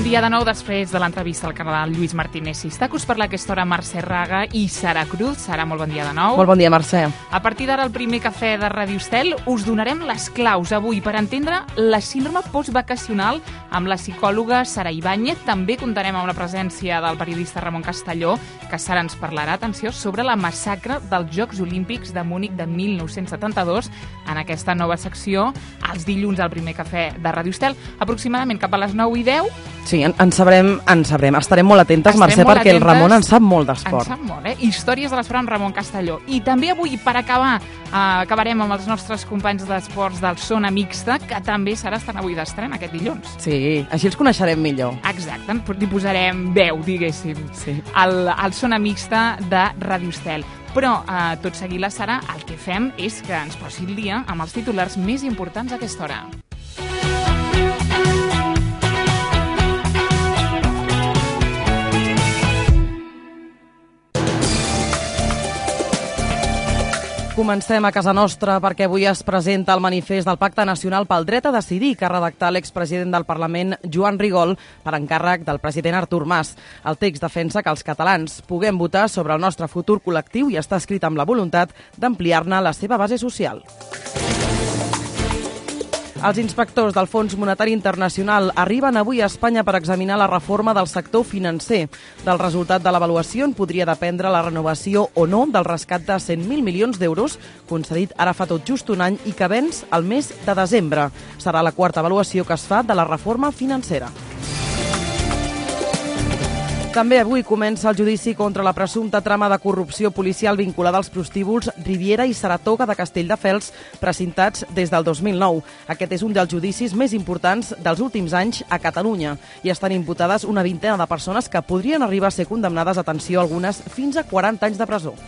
dia de nou després de l'entrevista al canal Lluís Martínez Sistacus. Per aquesta hora Mercè Raga i Sara Cruz. Sara, molt bon dia de nou. Molt bon dia, Mercè. A partir d'ara, el primer cafè de Ràdio Estel, us donarem les claus avui per entendre la síndrome postvacacional amb la psicòloga Sara Ibáñez. També comptarem amb la presència del periodista Ramon Castelló, que Sara ens parlarà, atenció, sobre la massacre dels Jocs Olímpics de Múnich de 1972 en aquesta nova secció, els dilluns al primer cafè de Ràdio Estel, aproximadament cap a les 9:10. Sí, en sabrem. Estarem molt atentes, Mercè, perquè el Ramon en sap molt d'esport. En sap molt, Històries de l'esport amb Ramon Castelló. I també avui, per acabar, acabarem amb els nostres companys d'esports del Zona Mixta, que també estan avui d'estrena aquest dilluns. Sí, així els coneixerem millor. Exacte, li posarem veu, diguéssim, sí. al Zona Mixta de Ràdio Estel. Però, tot seguit la Sara, el que fem és que ens posi el dia amb els titulars més importants a aquesta hora. Comencem a casa nostra perquè avui es presenta el manifest del Pacte Nacional pel Dret a Decidir que ha redactat l'expresident del Parlament, Joan Rigol, per encàrrec del president Artur Mas. El text defensa que els catalans puguem votar sobre el nostre futur col·lectiu i està escrit amb la voluntat d'ampliar-ne la seva base social. Els inspectors del Fons Monetari Internacional arriben avui a Espanya per examinar la reforma del sector financer. Del resultat de l'avaluació en podria dependre la renovació o no del rescat de 100.000 milions d'euros concedit ara fa tot just un any i que venç el mes de desembre. Serà la quarta avaluació que es fa de la reforma financera. També avui comença el judici contra la presumpta trama de corrupció policial vinculada als prostíbuls Riviera i Saratoga de Castelldefels, precintats des del 2009. Aquest és un dels judicis més importants dels últims anys a Catalunya i estan imputades una vintena de persones que podrien arribar a ser condemnades, atenció, algunes fins a 40 anys de presó.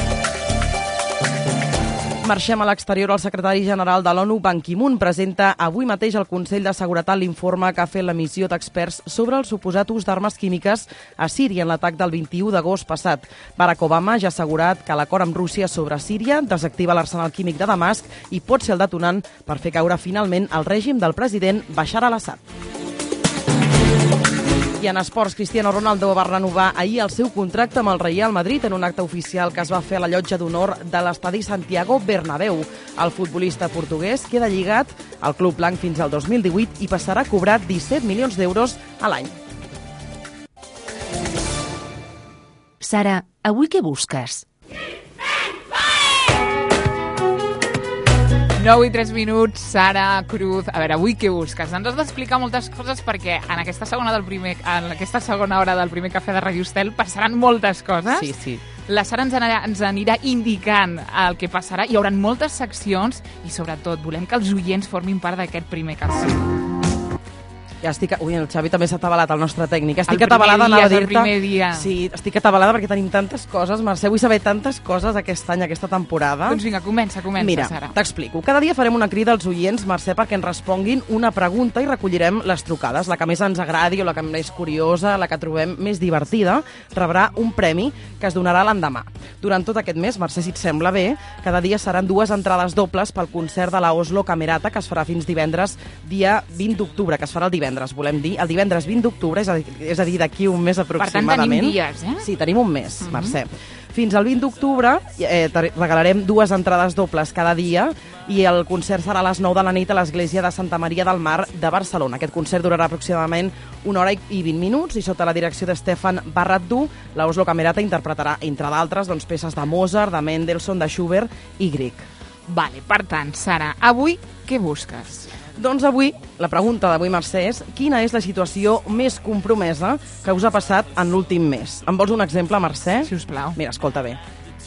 Marxem a l'exterior. El secretari general de l'ONU, Ban Ki-moon, presenta avui mateix al Consell de Seguretat l'informe que ha fet la missió d'experts sobre el suposat ús d'armes químiques a Síria en l'atac del 21 d'agost passat. Barack Obama ja ha assegurat que l'acord amb Rússia sobre Síria desactiva l'arsenal químic de Damasc i pot ser el detonant per fer caure finalment el règim del president Bashar al-Assad. I en esports, Cristiano Ronaldo va renovar ahir el seu contracte amb el Real Madrid en un acte oficial que es va fer a la llotja d'honor de l'estadi Santiago Bernabéu. El futbolista portuguès queda lligat al club blanc fins al 2018 i passarà a cobrar 17 milions d'euros a l'any. Sara, avui què busques? 9:03, Sara Cruz. A veure, avui què busques? Ens has d'explicar moltes coses perquè en aquesta segona hora del primer cafè de Ràdio Estel passaran moltes coses. Sí. La Sara ens anirà indicant el que passarà. Hi haurà moltes seccions i, sobretot, volem que els oients formin part d'aquest primer cafè. Ja Ui, el Xavi també s'ha atabalat, el nostre tècnic. Estic atabalada, anava a dir-te. El primer dia. Sí, estic atabalada perquè tenim tantes coses, Mercè. Vull saber tantes coses aquest any, aquesta temporada. Doncs vinga, comença, Mira, Sara. T'explico. Cada dia farem una crida als oients, Mercè, perquè ens responguin una pregunta i recollirem les trucades. La que més ens agradi o la que més curiosa, la que trobem més divertida, rebrà un premi que es donarà l'endemà. Durant tot aquest mes, Mercè, si et sembla bé, cada dia seran 2 entrades dobles pel concert de la Oslo Camerata, que es farà fins divendres, dia 20 d'octubre, que es farà el divendres, volem dir, el divendres 20 d'octubre, és a dir, d'aquí un mes aproximadament. Per tant, tenim dies, Sí, tenim un mes, Mercè. Fins al 20 d'octubre regalarem 2 entrades dobles cada dia i el concert serà a les 9 de la nit a l'església de Santa Maria del Mar de Barcelona. Aquest concert durarà aproximadament 1 hora i 20 minuts i sota la direcció d'Stefan Barratdú, la Oslo Camerata interpretarà, entre d'altres, peces de Mozart, de Mendelssohn, de Schubert i Grieg. Vale, per tant, Sara, avui què busques? Doncs avui, la pregunta d'avui, Mercè, és quina és la situació més compromesa que us ha passat en l'últim mes? Em vols un exemple, Mercè? Sisplau. Mira, escolta bé.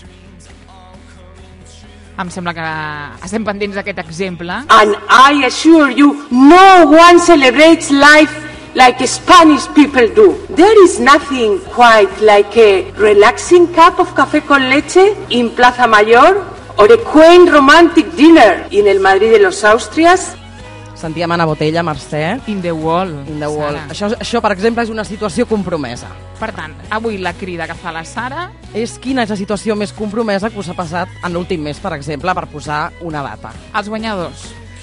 Em sembla que estem pendents d'aquest exemple. And I assure you, no one celebrates life like Spanish people do. There is nothing quite like a relaxing cup of café con leche in Plaza Mayor or a quaint romantic dinner in el Madrid de los Austrias. Sentíem Anna Botella, Mercè. In the wall. In the wall. Això, per exemple, és una situació compromesa. Per tant, avui la crida que fa la Sara és quina és la situació més compromesa que us ha passat en l'últim mes, per exemple, per posar una data. Els guanyadors.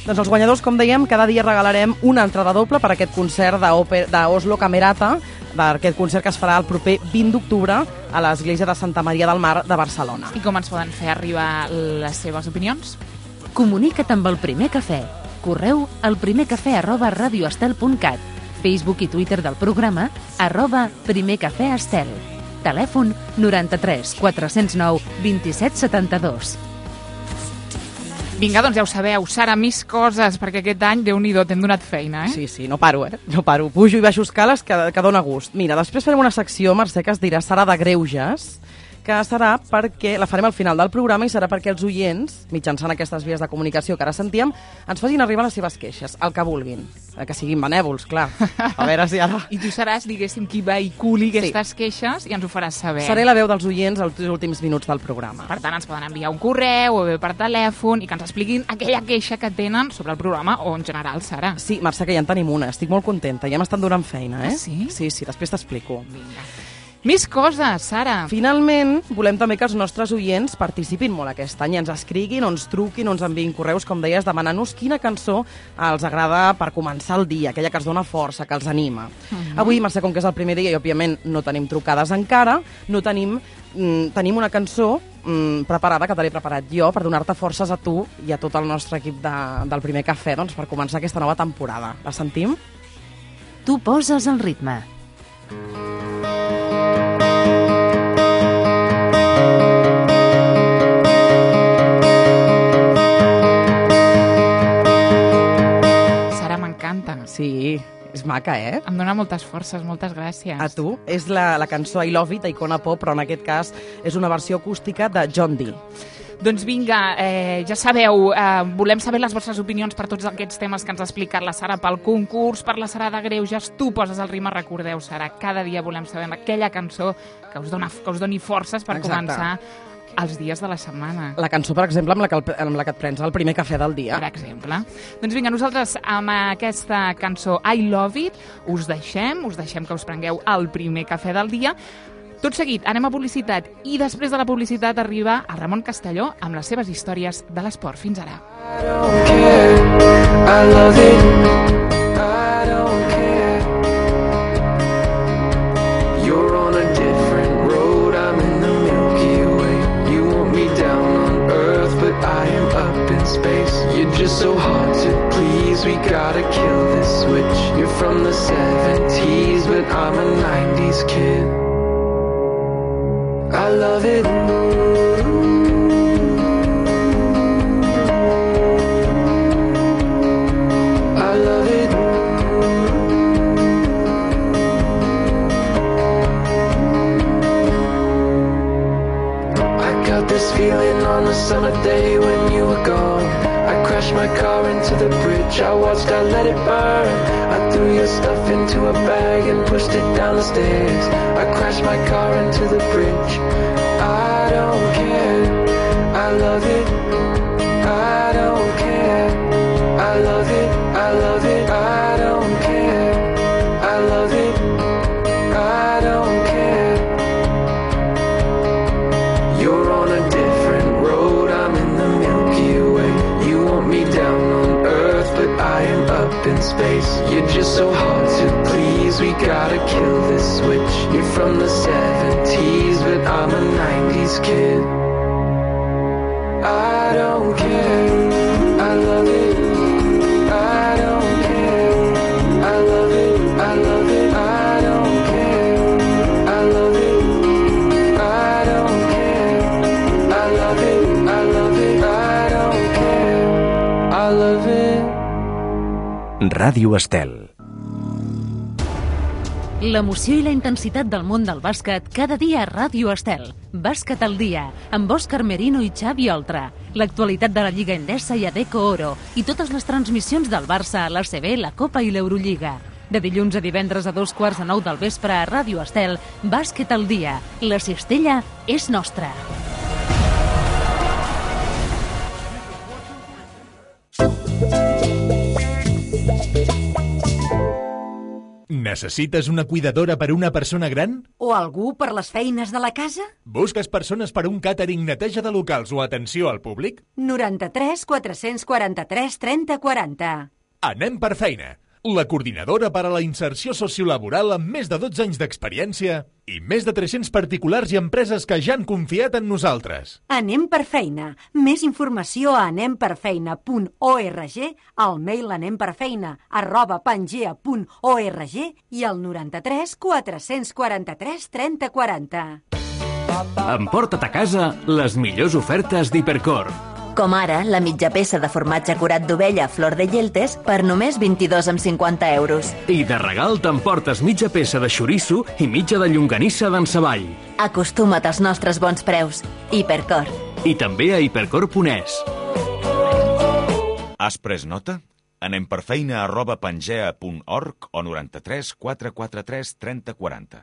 Doncs els guanyadors, com dèiem, cada dia regalarem una entrada doble per aquest concert d'Oslo Camerata, d'aquest concert que es farà el proper 20 d'octubre a l'Església de Santa Maria del Mar de Barcelona. I com ens poden fer arribar les seves opinions? Comunica't amb el Primer Cafè. Correu al primercafè@radioestel.cat. Facebook i Twitter del programa @primercafèestel. Telèfon 93 409 27 72. Vinga, doncs ja ho sabeu, Sara, més coses, perquè aquest any, Déu-n'hi-do, t'hem donat feina, eh? Sí, no paro, No paro. Pujo i baixo escales que dóna gust. Mira, després farem una secció, Mercè, que es dirà Sara de Greuges, que serà perquè, la farem al final del programa, i serà perquè els oients, mitjançant aquestes vies de comunicació que ara sentíem, ens facin arribar les seves queixes, el que vulguin. Que siguin benèvols, clar. A veure si ara... I tu seràs, diguéssim, qui vehiculi aquestes queixes i ens ho faràs saber. Seré la veu dels oients als últims minuts del programa. Per tant, ens poden enviar un correu o bé per telèfon i que ens expliquin aquella queixa que tenen sobre el programa o en general, Sara. Sí, Mercè, que ja en tenim una. Estic molt contenta. Ja m'estan donant feina, eh? Ah, sí? Sí, després t'explico. Vinga. Més coses, Sara. Finalment, volem també que els nostres oients participin molt aquest any, ens escriguin, o ens truquin, o ens enviïn correus, com deies, demanant-nos quina cançó els agrada per començar el dia, aquella que els dona força, que els anima. Avui, Mercè, com que és el primer dia i, òbviament, no tenim trucades encara, tenim una cançó preparada, que te l'he preparat jo, per donar-te forces a tu i a tot el nostre equip del Primer Cafè, doncs, per començar aquesta nova temporada. La sentim? Tu poses el ritme. Sí, és maca, eh? Em dona moltes forces, moltes gràcies. A tu. És la cançó I Love It, d'Icona Pop, però en aquest cas és una versió acústica de John Dee. Doncs vinga, ja sabeu, volem saber les vostres opinions per tots aquests temes que ens ha explicat la Sara, pel concurs, per la Sara de Greuges. Tu poses el ritme, recordeu, Sara, cada dia volem saber aquella cançó que us doni forces per començar els dies de la setmana. La cançó, per exemple, amb la que et prens el primer cafè del dia. Per exemple. Doncs vinga, nosaltres amb aquesta cançó I Love It us deixem que us prengueu el primer cafè del dia. Tot seguit anem a publicitat i després de la publicitat arriba el Ramon Castelló amb les seves històries de l'esport. Fins ara. I don't care, I love it, I don't care. You're on a different road, I'm in the Milky Way. You want me down on Earth, but I am up in space. You're just so hard to please, we gotta kill this switch. You're from the 70s, but I'm a 90s kid. I love it. I love it. I got this feeling on a summer day when you were gone. I crashed my car into the bridge, I watched, I let it burn. I threw your stuff into a bag and pushed it down the stairs. I crashed my car into the bridge. I don't care, I love it. I don't care, I love it, I love it. I don't care, I love it. I don't care. You're on a different road, I'm in the Milky Way. You want me down on Earth, but I am up in space. You're just so hard to please, we gotta kill this switch. You're from the 70s, but I'm a 90s kid. I don't care, I love it. I don't care, I love it, I love it. I don't care, I love it. I don't care, I love it, I love it. I don't care, I love it. Ràdio Estel. L'emoció i la intensitat del món del bàsquet cada dia a Ràdio Estel. Bàsquet al dia, amb Òscar Merino i Xavi Oltra. L'actualitat de la Lliga Endesa i Adecco Oro. I totes les transmissions del Barça, l'ACB, la Copa i l'Eurolliga. De dilluns a divendres a 8:45 del vespre a Ràdio Estel, Bàsquet al dia. La cistella és nostra. Necessites una cuidadora per una persona gran? O algú per les feines de la casa? Busques persones per un càtering, neteja de locals o atenció al públic? 93 443 30 40. Anem per feina. La coordinadora per a la inserció sociolaboral amb més de 12 anys d'experiència i més de 300 particulars i empreses que ja han confiat en nosaltres. Anem per feina. Més informació a anemperfeina.org, al mail anemperfeina@pangea.org i al 93 443 30 40. Emporta't a casa les millors ofertes d'Hipercor. Com ara la mitja peça de formatge curat d'ovella Flor de Yeltes per només 22,50 euros. I de regal t'emportes mitja peça de xoriço i mitja de llonganissa d'en Savall. Acostuma't als nostres bons preus. Hipercor. I també a hipercor.es. Has pres nota? Anem per feina@pangea.org o 93 443 30 40.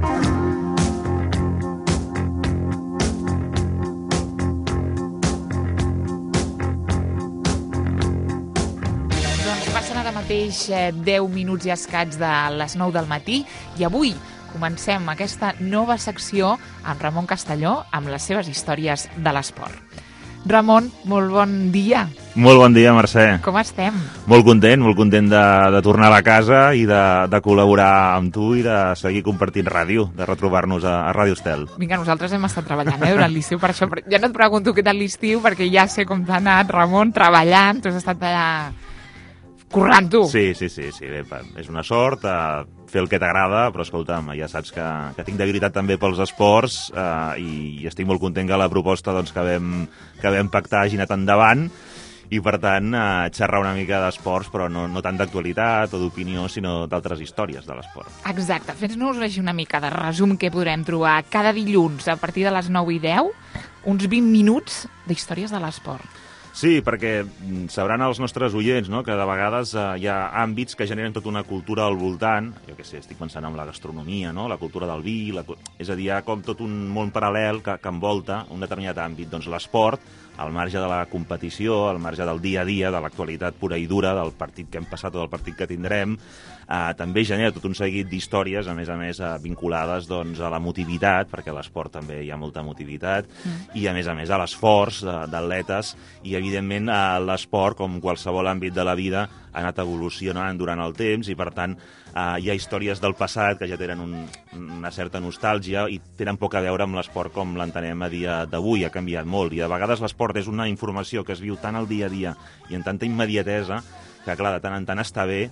Passen ara mateix 10 minuts i escaig de les 9 del matí i avui comencem aquesta nova secció amb Ramon Castelló amb les seves històries de l'esport. Ramon, molt bon dia. Molt bon dia, Mercè. Com estem? Molt content de tornar a la casa i de col·laborar amb tu i de seguir compartint ràdio, de retrobar-nos a Ràdio Estel. Vinga, nosaltres hem estat treballant durant l'estiu, per això ja no et pregunto què tal l'estiu, perquè ja sé com t'ha anat, Ramon, treballant, tu has estat allà currant tu. Sí, bé, és una sort fer el que t'agrada, però escolta'm, ja saps que tinc debilitat també pels esports i estic molt content que la proposta doncs, que vam pactar hagi anat endavant i per tant xerrar una mica d'esports, però no tant d'actualitat o d'opinió, sinó d'altres històries de l'esport. Exacte, fes-nos una mica de resum que podrem trobar cada dilluns a partir de les 9 i 10, uns 20 minuts d'històries de l'esport. Sí, perquè sabran els nostres oients, no?, que de vegades hi ha àmbits que generen tota una cultura al voltant. Jo què sé, estic pensant en la gastronomia, no?, la cultura del vi, és a dir, hi ha com tot un món paral·lel que envolta un determinat àmbit. Doncs l'esport, al marge de la competició, al marge del dia a dia, de l'actualitat pura i dura, del partit que hem passat o del partit que tindrem, també genera tot un seguit d'històries, a més vinculades doncs, a l'emotivitat, perquè a l'esport també hi ha molta emotivitat, i a més a l'esforç d'atletes, i evidentment l'esport, com qualsevol àmbit de la vida, ha anat evolucionant durant el temps i per tant hi ha històries del passat que ja tenen una certa nostàlgia i tenen poc a veure amb l'esport com l'entenem a dia d'avui, ha canviat molt, i a vegades l'esport és una informació que es viu tant al dia a dia i en tanta immediatesa que, clar, de tant en tant està bé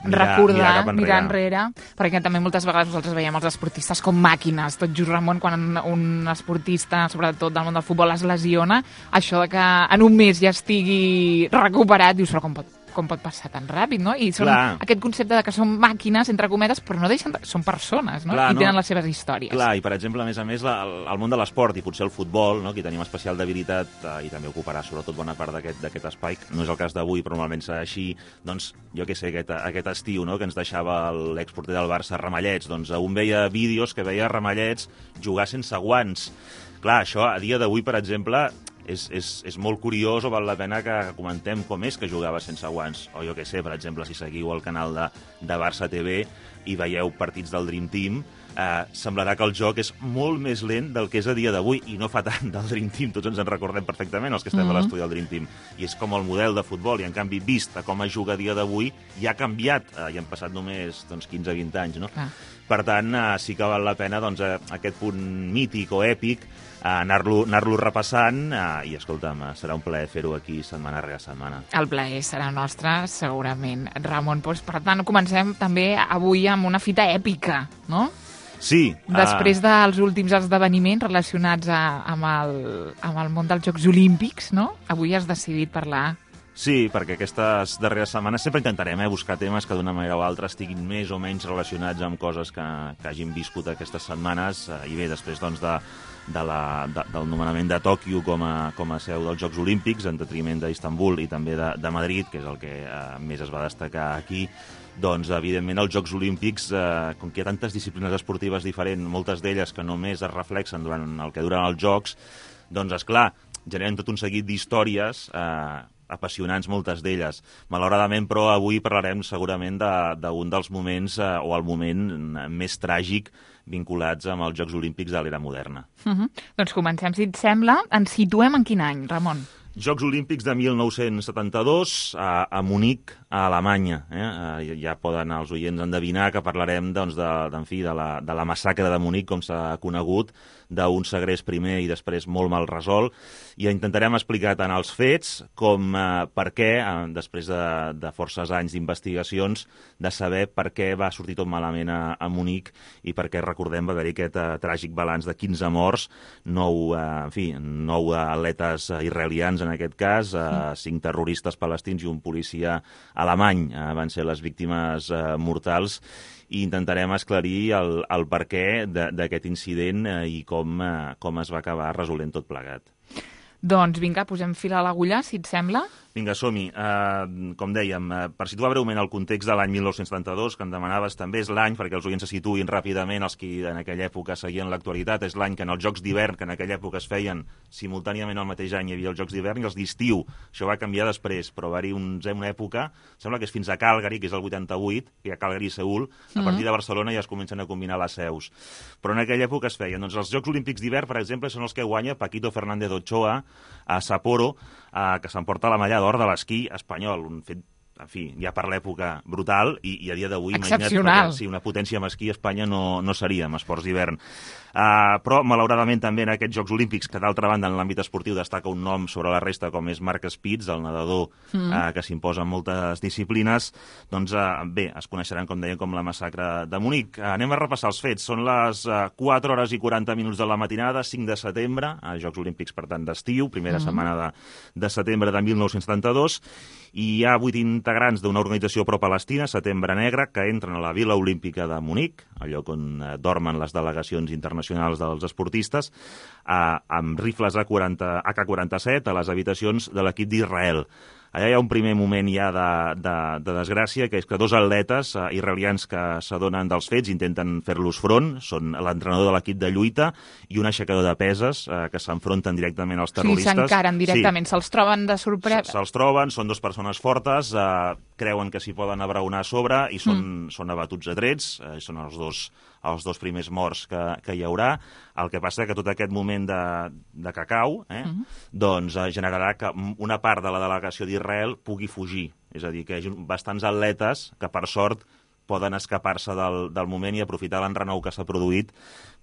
mirar enrere, perquè també moltes vegades nosaltres veiem els esportistes com màquines. Tot just, Ramon, quan un esportista, sobretot del món del futbol, es lesiona, això de que en un mes ja estigui recuperat, dius, però com pot passar tan ràpid, no? I són aquest concepte de que són màquines, entre cometes, però no deixen són persones, no? I tenen les seves històries. Clar, i per exemple, a més, el món de l'esport i potser el futbol, no?, que tenim especial debilitat i també ocuparà sobretot bona part d'aquest espai, no és el cas d'avui, però normalment serà així, doncs, jo què sé, aquest estiu, no?, que ens deixava l'exporter del Barça Ramallets, doncs un veia vídeos que veia Ramallets jugar sense guants. Clar, això a dia d'avui, per exemple, és molt curiós o val la pena que comentem com és que jugava sense guants. O jo què sé, per exemple, si seguiu el canal de Barça TV i veieu partits del Dream Team, semblarà que el joc és molt més lent del que és a dia d'avui, i no fa tant del Dream Team, tots ens en recordem perfectament, els que estem a l'estudi del Dream Team, i és com el model de futbol, i en canvi vist com es juga a dia d'avui ja ha canviat, i han passat només 15-20 anys, no? Per tant, sí que val la pena aquest punt mític o èpic anar-lo repassant i, escolta'm, serà un plaer fer-ho aquí setmana rere setmana. El plaer serà nostre, segurament. Ramon, doncs, per tant, comencem també avui amb una fita èpica, no? Sí. Després dels últims esdeveniments relacionats amb el món dels Jocs Olímpics, no? Avui has decidit parlar. Sí, perquè aquestes darreres setmanes sempre intentarem buscar temes que d'una manera o altra estiguin més o menys relacionats amb coses que hagin viscut aquestes setmanes, i bé, després doncs del nomenament de Tòquio com a seu dels Jocs Olímpics, en detriment d'Istanbul i també de Madrid, que és el que més es va destacar aquí, doncs, evidentment, els Jocs Olímpics, com que hi ha tantes disciplines esportives diferents, moltes d'elles que només es reflexen durant el que duren els Jocs, doncs, esclar, generen tot un seguit d'històries apassionants, moltes d'elles. Malauradament, però, avui parlarem segurament d'un dels moments, o el moment més tràgic vinculats amb els Jocs Olímpics de l'era moderna. Doncs comencem, si et sembla. Ens situem en quin any, Ramon? Jocs Olímpics de 1972 a Munic, a Alemanya. Ja poden els oients endevinar que parlarem doncs, de la massacre de Munic, com s'ha conegut, d'un segrest primer i després molt mal resolt, i intentarem explicar tant els fets com per què, després de forces anys d'investigacions, de saber per què va sortir tot malament a Munic i per què, recordem, va haver-hi aquest tràgic balanç de 15 morts, 9 atletes israelians en aquest cas, 5 terroristes palestins i un policia alemany van ser les víctimes mortals, i intentarem esclarir el perquè d'aquest incident i com es va acabar resolent tot plegat. Doncs vinga, posem fil a l'agulla, si et sembla. Vinga, som-hi. Com dèiem, per situar breument el context de l'any 1972, que em demanaves, també és l'any, perquè els oients se situïn ràpidament, els que en aquella època seguien l'actualitat, és l'any que en els Jocs d'hivern, que en aquella època es feien simultàniament al mateix any, hi havia els Jocs d'hivern i els d'estiu. Això va canviar després, però va haver una època, sembla que és fins a Calgary, que és el 88, que hi ha Calgary i Seül, a partir de Barcelona ja es comencen a combinar les seus. Però en aquella època es feien. Doncs els Jocs Olímpics d'hivern, per exemple, són els que guanya Paquito Fernández Ochoa a Sapporo, que s'emporta la medalla d'or de l'esquí espanyol, un fet, en fi, ja per l'època brutal, i a dia d'avui, imagina't, si una potència amb esquí a Espanya no seríem, esports d'hivern. Però, malauradament, també en aquests Jocs Olímpics, que d'altra banda en l'àmbit esportiu destaca un nom sobre la resta, com és Marc Spitz, el nedador que s'imposa en moltes disciplines, doncs bé, es coneixeran, com deien, com la massacre de Munic. Anem a repassar els fets. Són les 4 hores i 40 minuts de la matinada, 5 de setembre, a Jocs Olímpics, per tant, d'estiu, primera setmana de setembre de 1972, i hi ha 8 integrants d'una organització pro-palestina, Setembre Negre, que entren a la Vila Olímpica de Munic, el lloc on dormen les delegacions internacionals dels esportistes, amb rifles AK-47 a les habitacions de l'equip d'Israel. Allà hi ha un primer moment ja de desgràcia, que és que 2 atletes israelians que s'adonen dels fets intenten fer-los front, són l'entrenador de l'equip de lluita i un aixecador de peses que s'enfronten directament als terroristes. Sí, s'encaren directament, se'ls troben de sorpresa. Se'ls troben, són 2 persones fortes, creuen que s'hi poden abraonar a sobre i són abatuts a trets, són els dos primers morts que hi haurà. El que passa que tot aquest moment de cacau doncs generarà que una part de la delegació d'Israel pugui fugir. És a dir, que hi ha bastants atletes que, per sort, poden escapar-se del moment i aprofitar l'enrenou que s'ha produït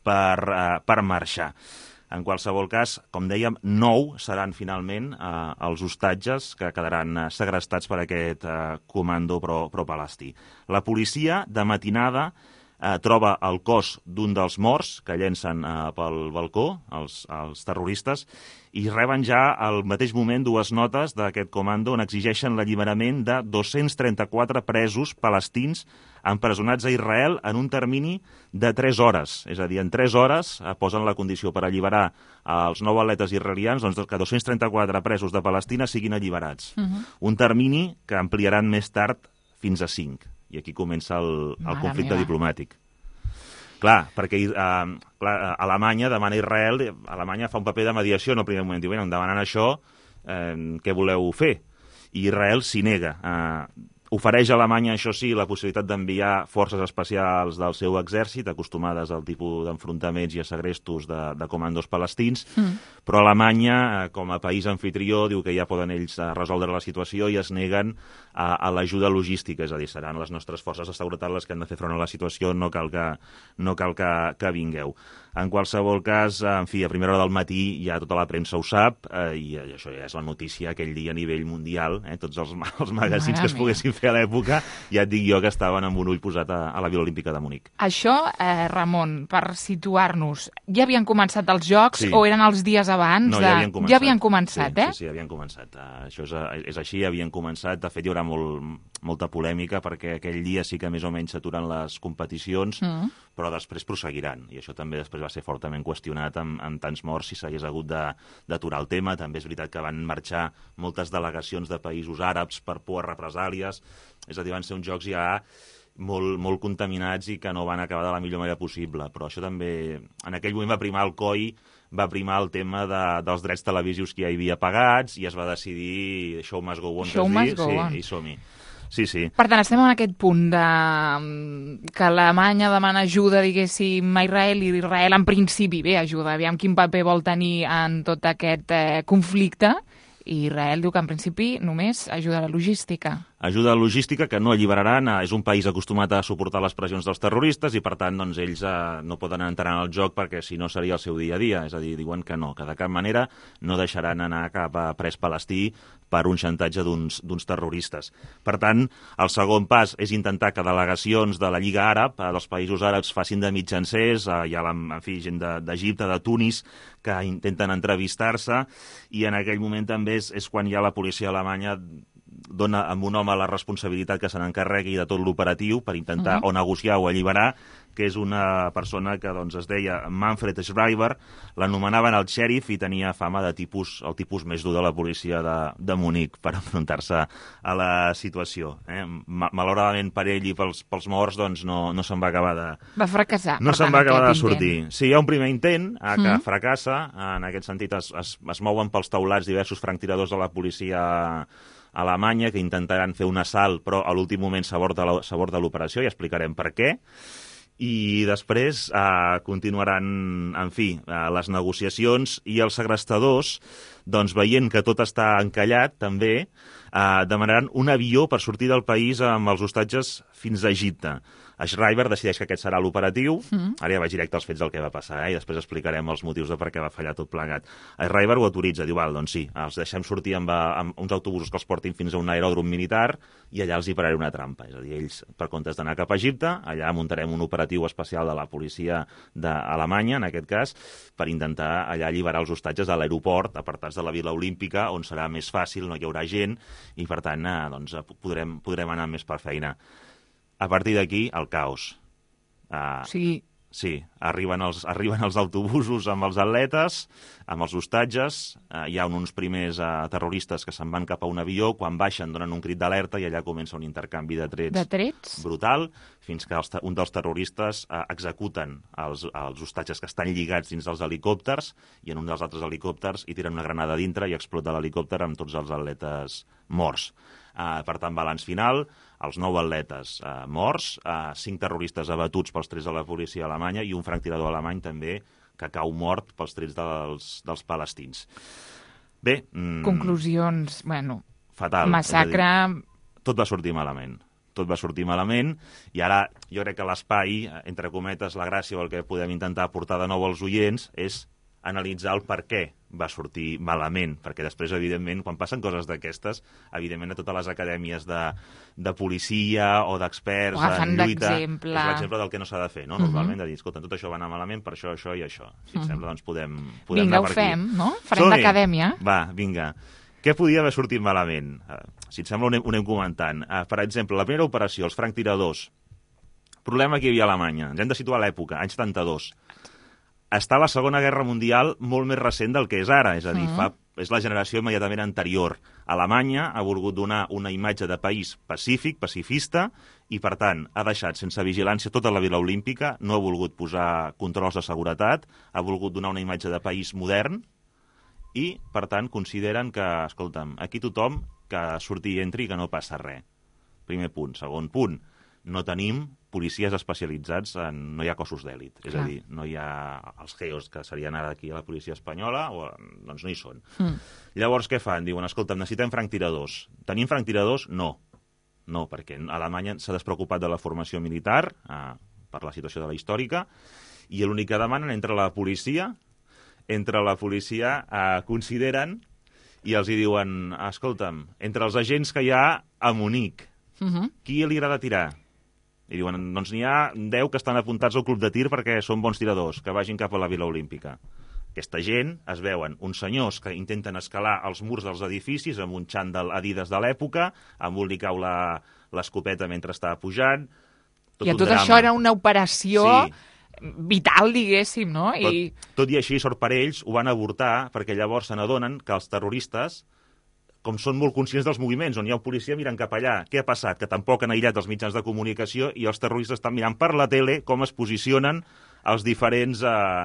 per marxar. En qualsevol cas, com dèiem, 9 seran finalment els hostatges que quedaran segrestats per aquest comando pro-palestí. La policia, de matinada, troba el cos d'un dels morts que llencen pel balcó, els terroristes, i reben ja al mateix moment 2 notes d'aquest comando on exigeixen l'alliberament de 234 presos palestins empresonats a Israel en un termini de 3 hores. És a dir, en 3 hores posen la condició per alliberar els 9 atletes israelians, doncs que 234 presos de Palestina siguin alliberats. Un termini que ampliaran més tard fins a 5. I aquí comença el conflicte diplomàtic. Clar, perquè Alemanya demana a Israel, Alemanya fa un paper de mediació en el primer moment, diu, em demanen això, què voleu fer? I Israel s'hi nega. Ofereix a Alemanya, això sí, la possibilitat d'enviar forces especials del seu exèrcit, acostumades al tipus d'enfrontaments i a segrestos de comandos palestins, però Alemanya, com a país anfitrió, diu que ja poden ells resoldre la situació i es neguen a l'ajuda logística, és a dir, seran les nostres forces de seguretat les que han de fer front a la situació, no cal que vingueu. En qualsevol cas, en fi, a primera hora del matí ja tota la premsa ho sap, i això ja és la notícia aquell dia a nivell mundial, tots els magazins que es poguessin fer a l'època, ja et dic jo que estaven amb un ull posat a la Vila Olímpica de Munic. Això, Ramon, per situar-nos, ja havien començat els Jocs o eren els dies abans? No, ja havien començat. Ja havien començat, Sí, havien començat. Això és així, havien començat. De fet, hi haurà molta polèmica perquè aquell dia sí que més o menys s'aturen les competicions, però després prosseguiran. I això també després va ser fortament qüestionat amb tants morts si s'hagués hagut d'aturar el tema. També és veritat que van marxar moltes delegacions de països àrabs per por a represàlies. És a dir, van ser uns jocs ja molt contaminats i que no van acabar de la millor manera possible. Però això també, en aquell moment va primar el coi va primar el tema dels drets televisius que ja hi havia pagats i es va decidir show must go on, i som-hi. Sí. Per tant, estem en aquest punt de que Alemanya demana ajuda, diguéssim, a Israel, i Israel en principi ajuda. Aviam quin paper vol tenir en tot aquest conflicte. I Israel diu que en principi només ajuda a la logística. Ajuda logística que no alliberaran. És un país acostumat a suportar les pressions dels terroristes i, per tant, doncs, ells no poden entrar en el joc perquè si no seria el seu dia a dia. És a dir, diuen que no, que de cap manera no deixaran anar cap a pres palestí per un xantatge d'uns terroristes. Per tant, el segon pas és intentar que delegacions de la Lliga Àrab, dels països àrabs, facin de mitjancers. Hi ha, en fi, gent d'Egipte, de Tunis, que intenten entrevistar-se, i en aquell moment també és quan ja la policia alemanya dona a un home la responsabilitat que se n'encarregui de tot l'operatiu per intentar o negociar o alliberar, que és una persona que doncs, es deia Manfred Schreiber, l'anomenaven el xèrif i tenia fama de el tipus més dur de la policia de Munic per enfrontar-se a la situació. Malauradament per ell i pels morts doncs, no se'n va acabar de... Va fracassar. No se'n va acabar de sortir. Sí, hi ha un primer intent que fracassa. En aquest sentit es mouen pels taulats diversos franctiradors de la policia alemanya que intentaran fer un assalt, però a l'últim moment s'aborda l'operació i explicarem per què. I després continuaran, en fi, les negociacions, i els segrestadors, doncs, veient que tot està encallat, també demanaran un avió per sortir del país amb els hostatges fins a Egipte. Schreiber decideix que aquest serà l'operatiu. Ara ja vaig directe als fets del que va passar, i després explicarem els motius de per què va fallar tot plegat. Schreiber ho autoritza, diu, doncs sí, els deixem sortir amb uns autobusos que els portin fins a un aeròdrom militar i allà els hi pararé una trampa. És a dir, ells, per comptes d'anar cap a Egipte, allà muntarem un operatiu especial de la policia d'Alemanya, en aquest cas, per intentar allà alliberar els hostatges a l'aeroport, apartats de la Vila Olímpica, on serà més fàcil, no hi haurà gent, i per tant doncs, podrem anar més per feina. A partir d'aquí, el caos. Sí, arriben els autobusos amb els atletes, amb els hostatges, hi ha uns primers terroristes que se'n van cap a un avió, quan baixen donen un crit d'alerta i allà comença un intercanvi de trets brutal, fins que un dels terroristes executen els hostatges que estan lligats dins dels helicòpters, i en un dels altres helicòpters hi tiren una granada dintre i explota l'helicòpter amb tots els atletes morts. Per tant, balanç final, els 9 atletes morts, 5 terroristes abatuts pels trets de la policia alemanya i un franctirador alemany també que cau mort pels trets dels palestins. Bé... Conclusions, bueno... Fatal. Massacre... Tot va sortir malament, i ara jo crec que l'espai, entre cometes, la gràcia o el que podem intentar aportar de nou als oients és analitzar el per què va sortir malament, perquè després, evidentment, quan passen coses d'aquestes, evidentment a totes les acadèmies de policia o d'experts en lluita, és l'exemple del que no s'ha de fer, no? Normalment, de dir, escolta, tot això va anar malament per això, això i això. Si et sembla, doncs podem anar per aquí. Vinga, ho fem, no? Farem d'acadèmia. Va, vinga. Què podia haver sortit malament? Si et sembla, ho anem comentant. Per exemple, la primera operació, els franctiradors. Problema que hi havia a Alemanya. Ens hem de situar a l'època, anys 72. Està la Segona Guerra Mundial molt més recent del que és ara, és a dir, és la generació immediatament anterior. Alemanya ha volgut donar una imatge de país pacífic, pacifista, i, per tant, ha deixat sense vigilància tota la Vila Olímpica, no ha volgut posar controls de seguretat, ha volgut donar una imatge de país modern, i, per tant, consideren que, escolta'm, aquí tothom que surti i entri, que no passa res. Primer punt. Segon punt, no tenim policies especialitzats no hi ha cossos d'èlit. És a dir, no hi ha els GEOs, que serien ara aquí a la policia espanyola, doncs no hi són. Llavors, què fan? Diuen, escolta, necessitem franctiradors. Tenim franctiradors? No. No, perquè Alemanya s'ha despreocupat de la formació militar, per la situació de la històrica, i l'únic que demanen entre la policia consideren i els hi diuen, escolta'm, entre els agents que hi ha a Munic, qui li agrada tirar? I diuen, doncs n'hi ha 10 que estan apuntats al club de tir perquè són bons tiradors, que vagin cap a la Vila Olímpica. Aquesta gent es veuen uns senyors que intenten escalar els murs dels edificis amb un xandall Adidas de l'època, amb un li cau l'escopeta mentre està pujant. I tot això era una operació vital, diguéssim, no? Tot i així, sort per ells, ho van avortar perquè llavors se n'adonen que els terroristes, com són molt conscients dels moviments, on hi ha un policia mirant cap allà. Què ha passat? Que tampoc han aïllat els mitjans de comunicació i els terroristes estan mirant per la tele com es posicionen els diferents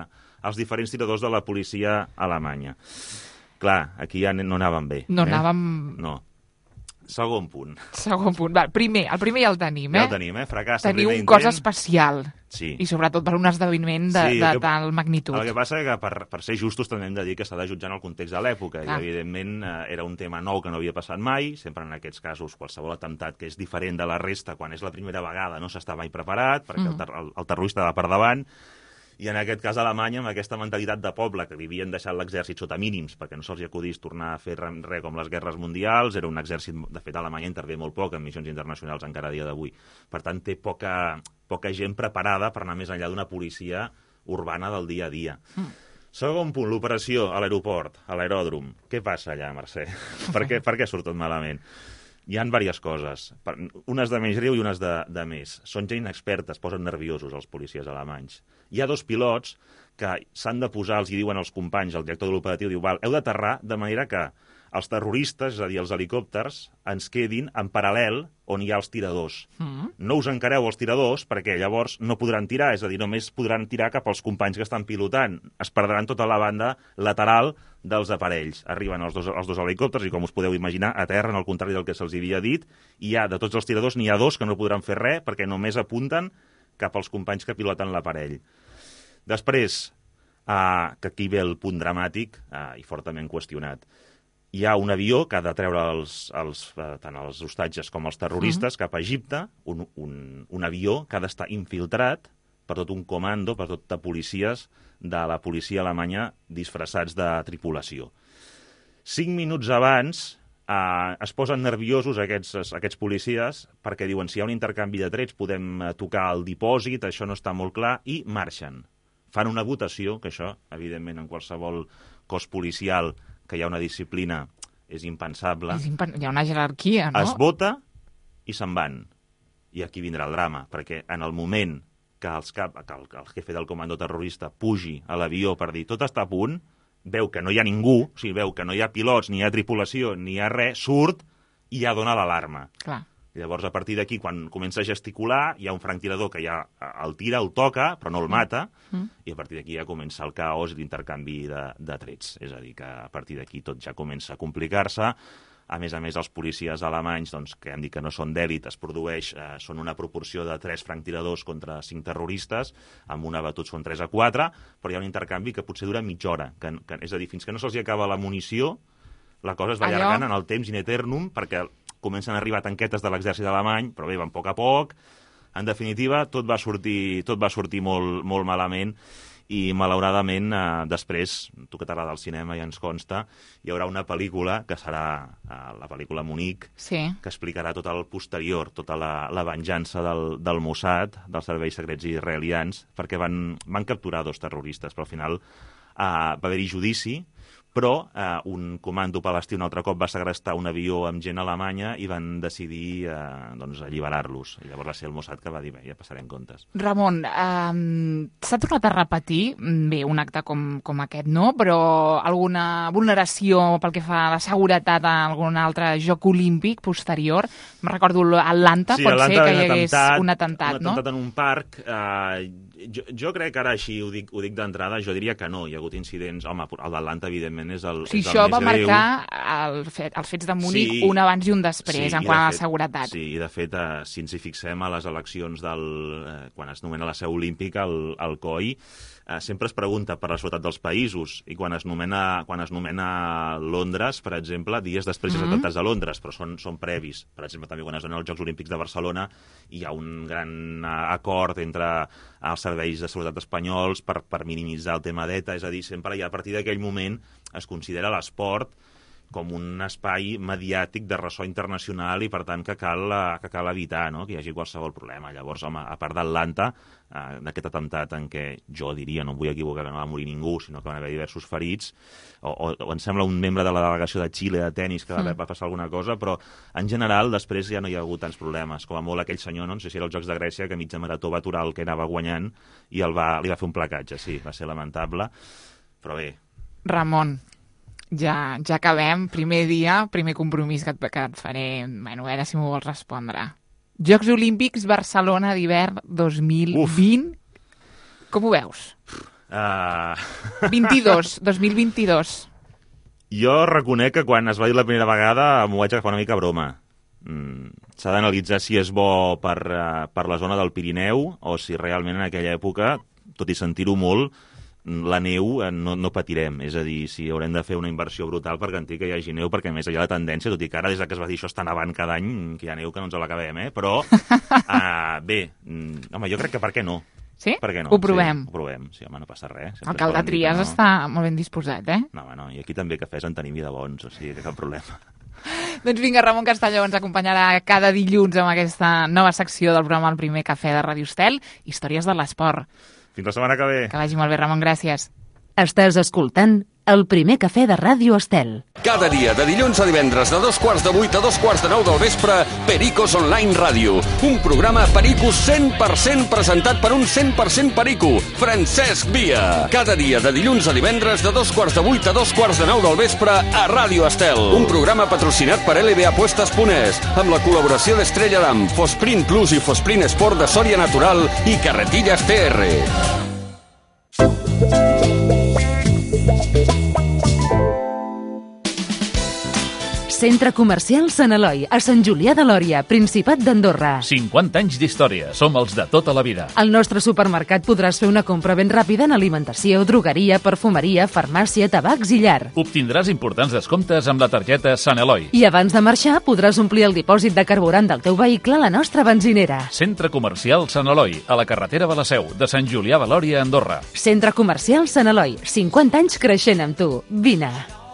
els diferents tiradors de la policia alemanya. Clar, aquí ja no anàvem bé. No anàvem... No. Segon punt. Va, el primer ja el tenim, Ja el tenim, fracàs. Teniu un cos especial. Sí. I sobretot per un esdeveniment de tal magnitud. El que passa és que per ser justos també hem de dir que s'ha de jutjar en el context de l'època. I evidentment era un tema nou que no havia passat mai. Sempre en aquests casos qualsevol atemptat que és diferent de la resta quan és la primera vegada no s'està mai preparat perquè el terrorista va per davant. I en aquest cas a Alemanya, amb aquesta mentalitat de poble que li havien deixat l'exèrcit sota mínims perquè no se'ls acudís tornar a fer res com les guerres mundials, era un exèrcit, de fet Alemanya intervé molt poc en missions internacionals encara a dia d'avui. Per tant, té poca gent preparada per anar més enllà d'una policia urbana del dia a dia. Segon punt, l'operació a l'aeroport, a l'aeròdrom. Què passa allà, Mercè? Per què surt tot malament? Hi ha diverses coses, unes de més greu i unes de més. Són gent experta, es posen nerviosos els policies alemanys. Hi ha 2 pilots que s'han de posar, els hi diuen els companys, el director de l'operatiu diu, heu d'aterrar de manera que els terroristes, és a dir, els helicòpters, ens quedin en paral·lel on hi ha els tiradors. No us encareu els tiradors perquè llavors no podran tirar, és a dir, només podran tirar cap als companys que estan pilotant. Es perdran tota la banda lateral dels aparells. Arriben els dos helicòpters i, com us podeu imaginar, aterren al contrari del que se'ls havia dit, i de tots els tiradors n'hi ha 2 que no podran fer res perquè només apunten cap als companys que piloten l'aparell. Després, que aquí ve el punt dramàtic i fortament qüestionat, hi ha un avió que ha de treure tant els hostatges com els terroristes cap a Egipte, un avió que ha d'estar infiltrat per tot un comando, per tot de policies de la policia alemanya disfressats de tripulació. 5 minuts abans es posen nerviosos aquests policies perquè diuen si hi ha un intercanvi de trets podem tocar el dipòsit, això no està molt clar, i marxen. Fan una votació, que això, evidentment, en qualsevol cos policial que hi ha una disciplina és impensable. Hi ha una jerarquia, no? Es vota i se'n van. I aquí vindrà el drama, perquè en el moment que el jefe del comando terrorista pugi a l'avió per dir tot està a punt, veu que no hi ha ningú, o sigui, veu que no hi ha pilots, ni hi ha tripulació, ni hi ha res, surt i ja dona l'alarma. Clar. I llavors, a partir d'aquí, quan comença a gesticular, hi ha un franctirador que ja el tira, el toca, però no el mata, i a partir d'aquí ja comença el caos i l'intercanvi de trets. És a dir, que a partir d'aquí tot ja comença a complicar-se. A més, els policies alemanys, doncs, que hem dit que no són d'èlit, són una proporció de 3 franctiradors contra 5 terroristes, amb un abatut són 3 a 4, però hi ha un intercanvi que potser dura mitja hora. És a dir, fins que no se'ls acaba la munició, la cosa es va allargant en el temps in eternum, perquè comencen a arribar tanquetes de l'exèrcit alemany, però bé, van a poc. En definitiva, tot va sortir molt, molt malament, i malauradament després, tu que t'agrada el cinema ja ens consta, hi haurà una pel·lícula que serà la pel·lícula Munic, que explicarà tot el posterior, tota la venjança del Mossad, dels serveis secrets israelians, perquè van capturar 2 terroristes, però al final va haver-hi judici, però un comando palestí un altre cop va segrestar un avió amb gent alemanya i van decidir alliberar-los. I llavors va ser el Mossad que va dir, bé, ja passarem comptes. Ramon, s'ha tornat a repetir, bé, un acte com aquest, no? Però alguna vulneració pel que fa a la seguretat a algun altre joc olímpic posterior? Em recordo Atlanta, pot ser que hi hagués un atemptat, no? Un atemptat en un parc. Jo crec que ara així ho dic d'entrada, jo diria que no, hi ha hagut incidents, home, el d'Atlanta evidentment és el més greu. Això va marcar els fets de Munic un abans i un després en quant a la seguretat. Sí, i de fet, si ens hi fixem a les eleccions quan es nomena la seu olímpica, el COI, sempre es pregunta per la seguretat dels països, i quan es nomena Londres, per exemple, dies després dels atemptats de Londres, però són previs. Per exemple, també quan es donen els Jocs Olímpics de Barcelona hi ha un gran acord entre els serveis de seguretat espanyols per minimitzar el tema d'ETA, és a dir, sempre a partir d'aquell moment es considera l'esport com un espai mediàtic de ressò internacional i, per tant, que cal evitar, no?, que hi hagi qualsevol problema. Llavors, home, a part d'Atlanta, d'aquest atemptat en què jo diria, no em vull equivocar, que no va morir ningú, sinó que van haver diversos ferits, o em sembla un membre de la delegació de Xile de tennis que va passar alguna cosa, però en general després ja no hi ha hagut tants problemes. Com a molt aquell senyor, no sé si era els Jocs de Grècia, que a mitja marató va aturar el que anava guanyant i li va fer un placatge, sí, va ser lamentable, però bé. Ramon, ja acabem. Primer dia, primer compromís que et faré. Bueno, a veure si m'ho vols respondre. Jocs Olímpics Barcelona d'hivern 2020. Com ho veus? 2022. Jo reconec que quan es va dir la primera vegada m'ho vaig agafar una mica a broma. S'ha d'analitzar si és bo per la zona del Pirineu o si realment en aquella època, tot i sentir-ho molt, la neu no patirem. És a dir, si haurem de fer una inversió brutal per garantir que hi hagi neu, perquè a més hi ha la tendència, tot i que ara des que es va dir això està nevant cada any, que hi ha neu que no ens l'acabem, però bé, home, jo crec que per què no? Sí? Per què no? Ho provem. Sí, ho provem, sí, home, no passa res. Alcalde Trias està molt ben disposat, eh? No, home, no, i aquí també cafès en tenim i de bons, o sigui que cap problema. Doncs vinga, Ramon Castelló ens acompanyarà cada dilluns amb aquesta nova secció del programa El primer cafè de Ràdio Estel, Històries de l'esport. Fins la setmana que ve. Que vagi molt bé, Ramon, gràcies. Estàs escoltant El primer cafè de Ràdio Estel. Cada dia, de dilluns a divendres, de 7:15 a 9:15 del vespre, Pericos Online Ràdio. Un programa Pericos 100% presentat per un 100% perico, Francesc Via. Cada dia, de dilluns a divendres, de 7:15 a 9:15 del vespre, a Ràdio Estel. Un programa patrocinat per LB Apuestas.es, amb la col·laboració d'Estrella Damm, Fosprint Plus i Fosprint Sport de Sòria Natural i Carretillas TR. Centre Comercial Sant Eloi, a Sant Julià de Lòria, Principat d'Andorra. 50 anys d'història, som els de tota la vida. Al nostre supermercat podràs fer una compra ben ràpida en alimentació, drogueria, perfumeria, farmàcia, tabacs i llar. Obtindràs importants descomptes amb la targeta Sant Eloi. I abans de marxar podràs omplir el dipòsit de carburant del teu vehicle a la nostra benzinera. Centre Comercial Sant Eloi, a la carretera de la Seu, de Sant Julià de Lòria, Andorra. Centre Comercial Sant Eloi, 50 anys creixent amb tu. Vine.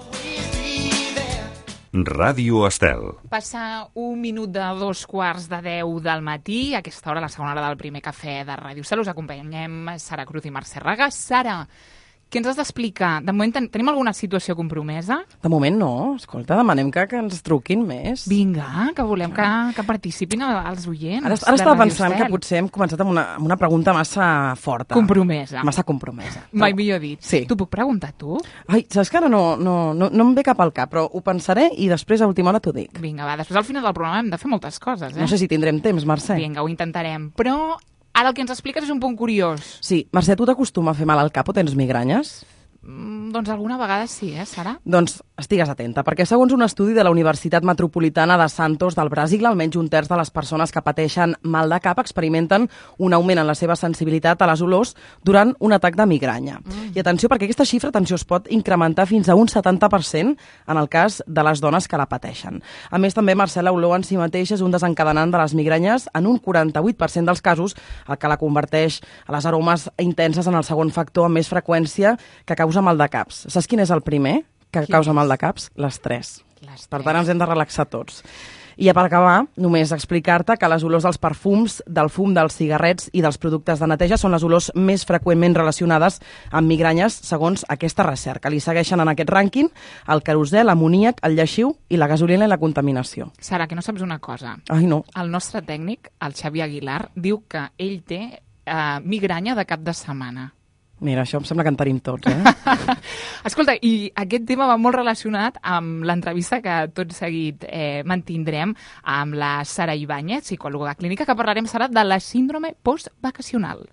Ràdio Estel. Passa 1 minut de 2:15 del matí. A aquesta hora, la segona hora del primer cafè de Ràdio Estel. Us acompanyem Sara Cruz i Mercè Raga. Sara, què ens has d'explicar? De moment tenim alguna situació compromesa? De moment no. Escolta, demanem que ens truquin més. Vinga, que volem que participin els oients. Ara estava pensant que potser hem començat amb una pregunta massa forta. Compromesa. Massa compromesa. Mai millor dit. Sí. T'ho puc preguntar, tu? Ai, saps que ara no em ve cap al cap, però ho pensaré i després a última hora t'ho dic. Vinga, va, després al final del programa hem de fer moltes coses, No sé si tindrem temps, Mercè. Vinga, ho intentarem. Però ara el que ens expliques és un punt curiós. Sí, Mercè, tu t'acostuma a fer mal al cap o tens migranyes? Doncs alguna vegada sí, Sara? Doncs estigues atenta, perquè segons un estudi de la Universitat Metropolitana de Santos del Brasil, almenys 1/3 de les persones que pateixen mal de cap experimenten un augment en la seva sensibilitat a les olors durant un atac de migranya. I atenció, perquè aquesta xifra es pot incrementar fins a un 70% en el cas de les dones que la pateixen. A més, també, Mercè, l'olor en si mateix és un desencadenant de les migranyes en un 48% dels casos, el que la converteix a les aromes intenses en el segon factor amb més freqüència que causa mal de caps. Saps quin és el primer que causa mal de caps? L'estrès. Per tant, ens hem de relaxar tots. I per acabar, només explicar-te que les olors dels perfums, del fum dels cigarrets i dels productes de neteja són les olors més freqüentment relacionades amb migranyes, segons aquesta recerca. Li segueixen en aquest rànquing el querosè, l'amoníac, el lleixiu i la gasolina i la contaminació. Sara, que no saps una cosa? Ai, no. El nostre tècnic, el Xavi Aguilar, diu que ell té migranya de cap de setmana. Mira, això em sembla que en tenim tots, Escolta, i aquest tema va molt relacionat amb l'entrevista que tot seguit mantindrem amb la Sara Ibáñez, psicòloga clínica, que parlarem, Sara, de la síndrome postvacacional.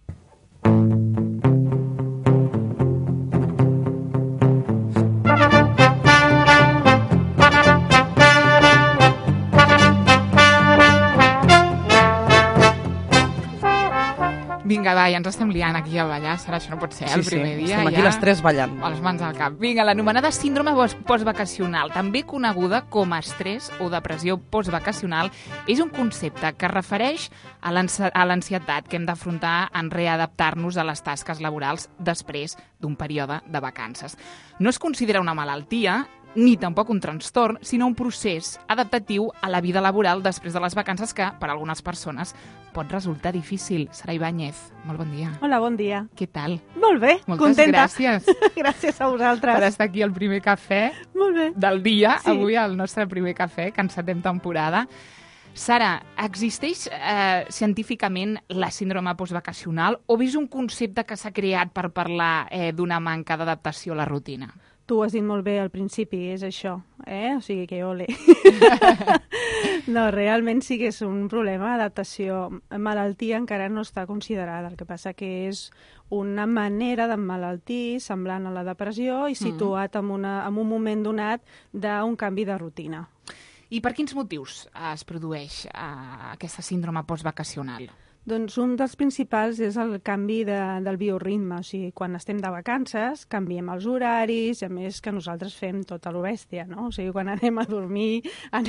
Vinga, va, ja ens estem liant aquí a ballar, Sara, això no pot ser, el primer dia. Estem aquí les tres ballant. A les mans al cap. Vinga, l'anomenada síndrome postvacacional, també coneguda com a estrès o depressió postvacacional, és un concepte que es refereix a l'ansietat que hem d'afrontar en readaptar-nos a les tasques laborals després d'un període de vacances. No es considera una malaltia, ni tampoc un trastorn, sinó un procés adaptatiu a la vida laboral després de les vacances que, per a algunes persones, pot resultar difícil. Sara Ibáñez, molt bon dia. Hola, bon dia. Què tal? Molt bé, moltes contenta. Gràcies. Gràcies a vosaltres. Per estar aquí al primer cafè del dia, sí. Avui al nostre primer cafè, que encetem temporada. Sara, existeix científicament la síndrome postvacacional o és un concepte que s'ha creat per parlar d'una manca d'adaptació a la rutina? Tu ho has dit molt bé al principi, és això, O sigui que ole. No, realment sí que és un problema d'adaptació. Malaltia encara no està considerada, el que passa que és una manera d'emmalaltir semblant a la depressió i situat en un moment donat d'un canvi de rutina. I per quins motius es produeix aquesta síndrome postvacacional? Doncs un dels principals és el canvi del bioritme. O sigui, quan estem de vacances, canviem els horaris, i a més que nosaltres fem tot a lo bèstia, no? O sigui, quan anem a dormir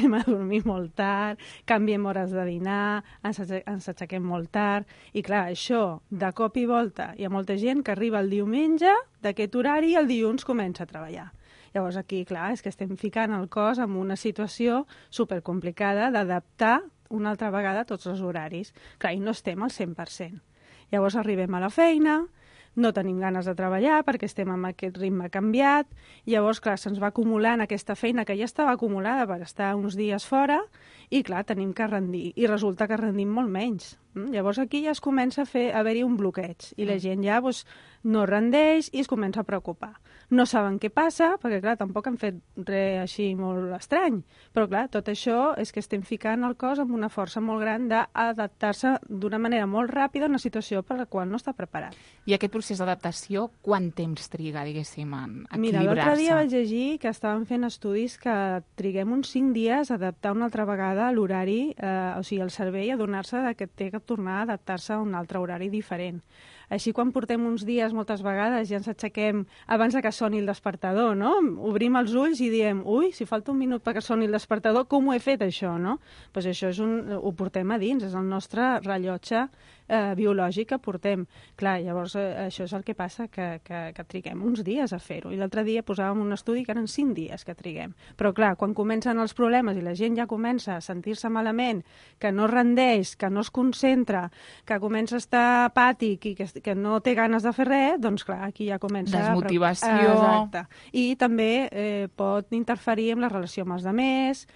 molt tard, canviem hores de dinar, ens aixequem molt tard, i clar, això, de cop i volta, hi ha molta gent que arriba el diumenge d'aquest horari i el dilluns comença a treballar. Llavors aquí, clar, és que estem ficant el cos en una situació supercomplicada d'adaptar una altra vegada tots els horaris. Clar, i no estem al 100%. Llavors arribem a la feina, no tenim ganes de treballar perquè estem amb aquest ritme canviat, llavors, clar, se'ns va acumulant aquesta feina que ja estava acumulada per estar uns dies fora i, clar, tenim que rendir. I resulta que rendim molt menys. Llavors aquí ja es comença a haver-hi un bloqueig i la gent ja no rendeix i es comença a preocupar. No saben què passa, perquè clar, tampoc han fet res així molt estrany, però clar, tot això és que estem ficant el cos amb una força molt gran d'adaptar-se d'una manera molt ràpida a una situació per la qual no està preparat. I aquest procés d'adaptació, quant temps triga, diguéssim, en equilibrar-se? Mira, l'altre dia vaig llegir que estaven fent estudis que triguem uns 5 dies a adaptar una altra vegada l'horari, o sigui, el cervell a donar-se que té que tornar a adaptar-se a un altre horari diferent. Així, quan portem uns dies, moltes vegades, ja ens aixequem abans que soni el despertador, no? Obrim els ulls i diem, ui, si falta un minut perquè soni el despertador, com ho he fet, això, no? Doncs això ho portem a dins, és el nostre rellotge biològic que portem. Clar, llavors això és el que passa, que triguem uns dies a fer-ho. I l'altre dia posàvem un estudi que eren 5 dies que triguem. Però clar, quan comencen els problemes i la gent ja comença a sentir-se malament, que no rendeix, que no es concentra, que comença a estar apàtic i que no té ganes de fer res, doncs clar, aquí ja comença... Desmotivació... Exacte. I també pot interferir amb la relació amb els altres,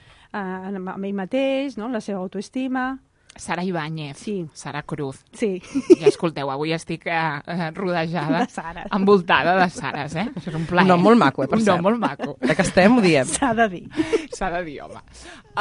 amb ell mateix, no? La seva autoestima... Sara Ibáñez, sí. Sara Cruz. Sí. Ja escolteu, avui estic rodejada, envoltada de Sares, eh? Això és un plaer. Un nom molt maco, per cert. Un nom molt maco. Ja que estem, ho diem. S'ha de dir. S'ha de dir, home.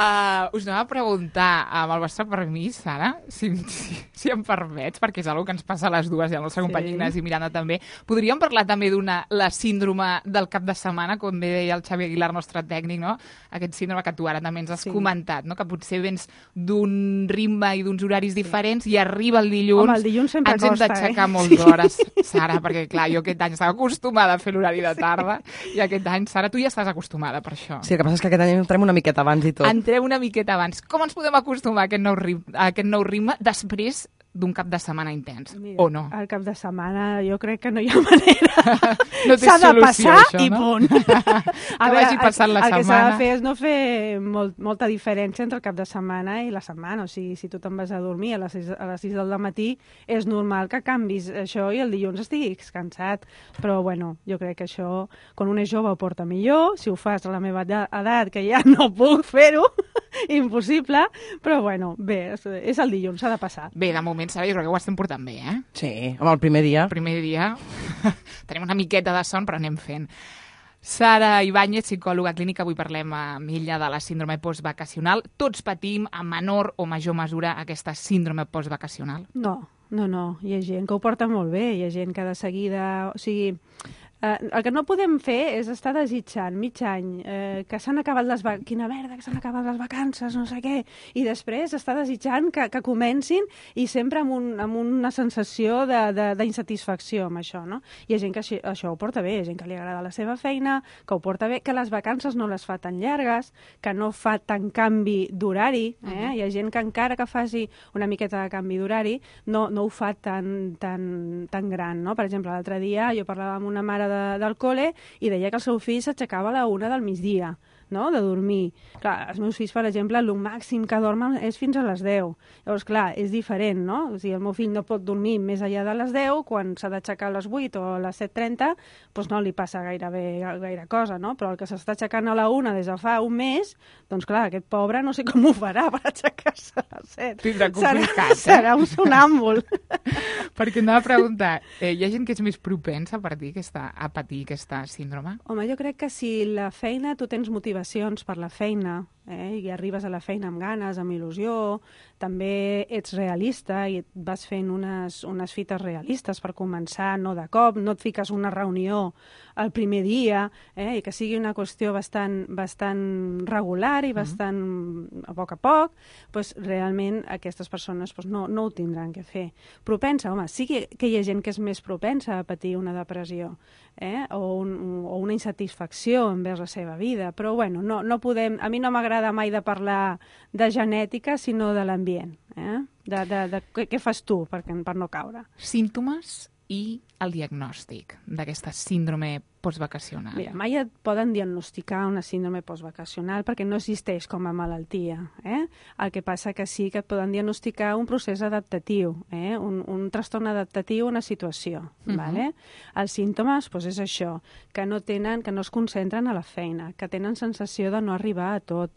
Us anava a preguntar, amb el vostre permís, Sara, si em permets, perquè és una que ens passa a les dues, i el nostre company Ignasi Miranda també. Podríem parlar també la síndrome del cap de setmana, com bé deia el Xavi Aguilar, nostre tècnic, no? Aquest síndrome que tu ara també ens has comentat, no? Que potser vens d'un ritme i d'uns horaris diferents i arriba el dilluns... Home, el dilluns sempre ens hem d'aixecar molt d'hores, Sara, perquè clar, jo aquest any estava acostumada a fer l'horari de tarda i aquest any, Sara, tu ja estàs acostumada per això. Sí, el que passa és que aquest any entrem una miqueta abans i tot. Entrem una miqueta abans. Com ens podem acostumar a aquest nou ritme després d'un cap de setmana intens, mira, o no? El cap de setmana jo crec que no hi ha manera. No té s'ha de solució, passar això, i no? punt. Que vagi passant la setmana. El que s'ha de fer és no fer molta diferència entre el cap de setmana i la setmana. O sigui, si tu te'n vas a dormir a les 6 del matí, és normal que canvis això i el dilluns estiguis cansat. Però, bueno, jo crec que això, quan un és jove, ho porta millor. Si ho fas a la meva edat, que ja no puc fer-ho, impossible, però, bueno, bé, és el dilluns, s'ha de passar. Bé, de moment, Sara, jo crec que ho estem portant bé, eh? Sí, home, el primer dia. El primer dia tenim una miqueta de son, però anem fent. Sara Ibáñez, psicòloga clínica, avui parlem amb ella de la síndrome postvacacional. Tots patim, en menor o major mesura, aquesta síndrome postvacacional? No. Hi ha gent que ho porta molt bé, hi ha gent que de seguida... O sigui, el que no podem fer és estar desitjant mig any que s'han acabat quina merda, que s'han acabat les vacances, no sé què, i després estar desitjant que comencin i sempre amb una sensació d'insatisfacció amb això, no? Hi ha gent que això ho porta bé, hi ha gent que li agrada la seva feina, que ho porta bé, que les vacances no les fa tan llargues, que no fa tant canvi d'horari, hi ha gent que encara que faci una miqueta de canvi d'horari no ho fa tan gran, no? Per exemple, l'altre dia jo parlava amb una mare del col·le i deia que el seu fill s'aixecava a la 1 del migdia, no?, de dormir. Clar, els meus fills, per exemple, el màxim que dormen és fins a les 10. Llavors, clar, és diferent, no? O sigui, el meu fill no pot dormir més enllà de les 10, quan s'ha d'aixecar a les 8 o a les 7:30, doncs no li passa gaire cosa, no? Però el que s'està aixecant a la 1 des de fa un mes, doncs clar, aquest pobre no sé com ho farà per aixecar-se a les 7. Tindrà complicat, serà un sonàmbul. Perquè anava a preguntar, hi ha gent que és més propensa a patir aquesta síndrome? Home, jo crec que si la feina, tu tens motivacions per la feina, i arribes a la feina amb ganes, amb il·lusió, també ets realista i et vas fent unes fites realistes per començar, no de cop, no et fiques una reunió el primer dia, i que sigui una qüestió bastant regular i bastant a poc, doncs realment aquestes persones no ho tindran que fer. Propensa, home, sí que hi ha gent que és més propensa a patir una depressió o una insatisfacció envers la seva vida, però bueno, no podem, a mi no m'agrada mai de parlar de genètica, sinó de l'ambient, de què fas tu per no caure. Símptomes i el diagnòstic d'aquesta síndrome postvacacional. Mira, mai et poden diagnosticar una síndrome postvacacional perquè no existeix com a malaltia. El que passa que sí que et poden diagnosticar un procés adaptatiu, un trastorn adaptatiu a una situació. Vale? Els símptomes és això, que no es concentren a la feina, que tenen sensació de no arribar a tot,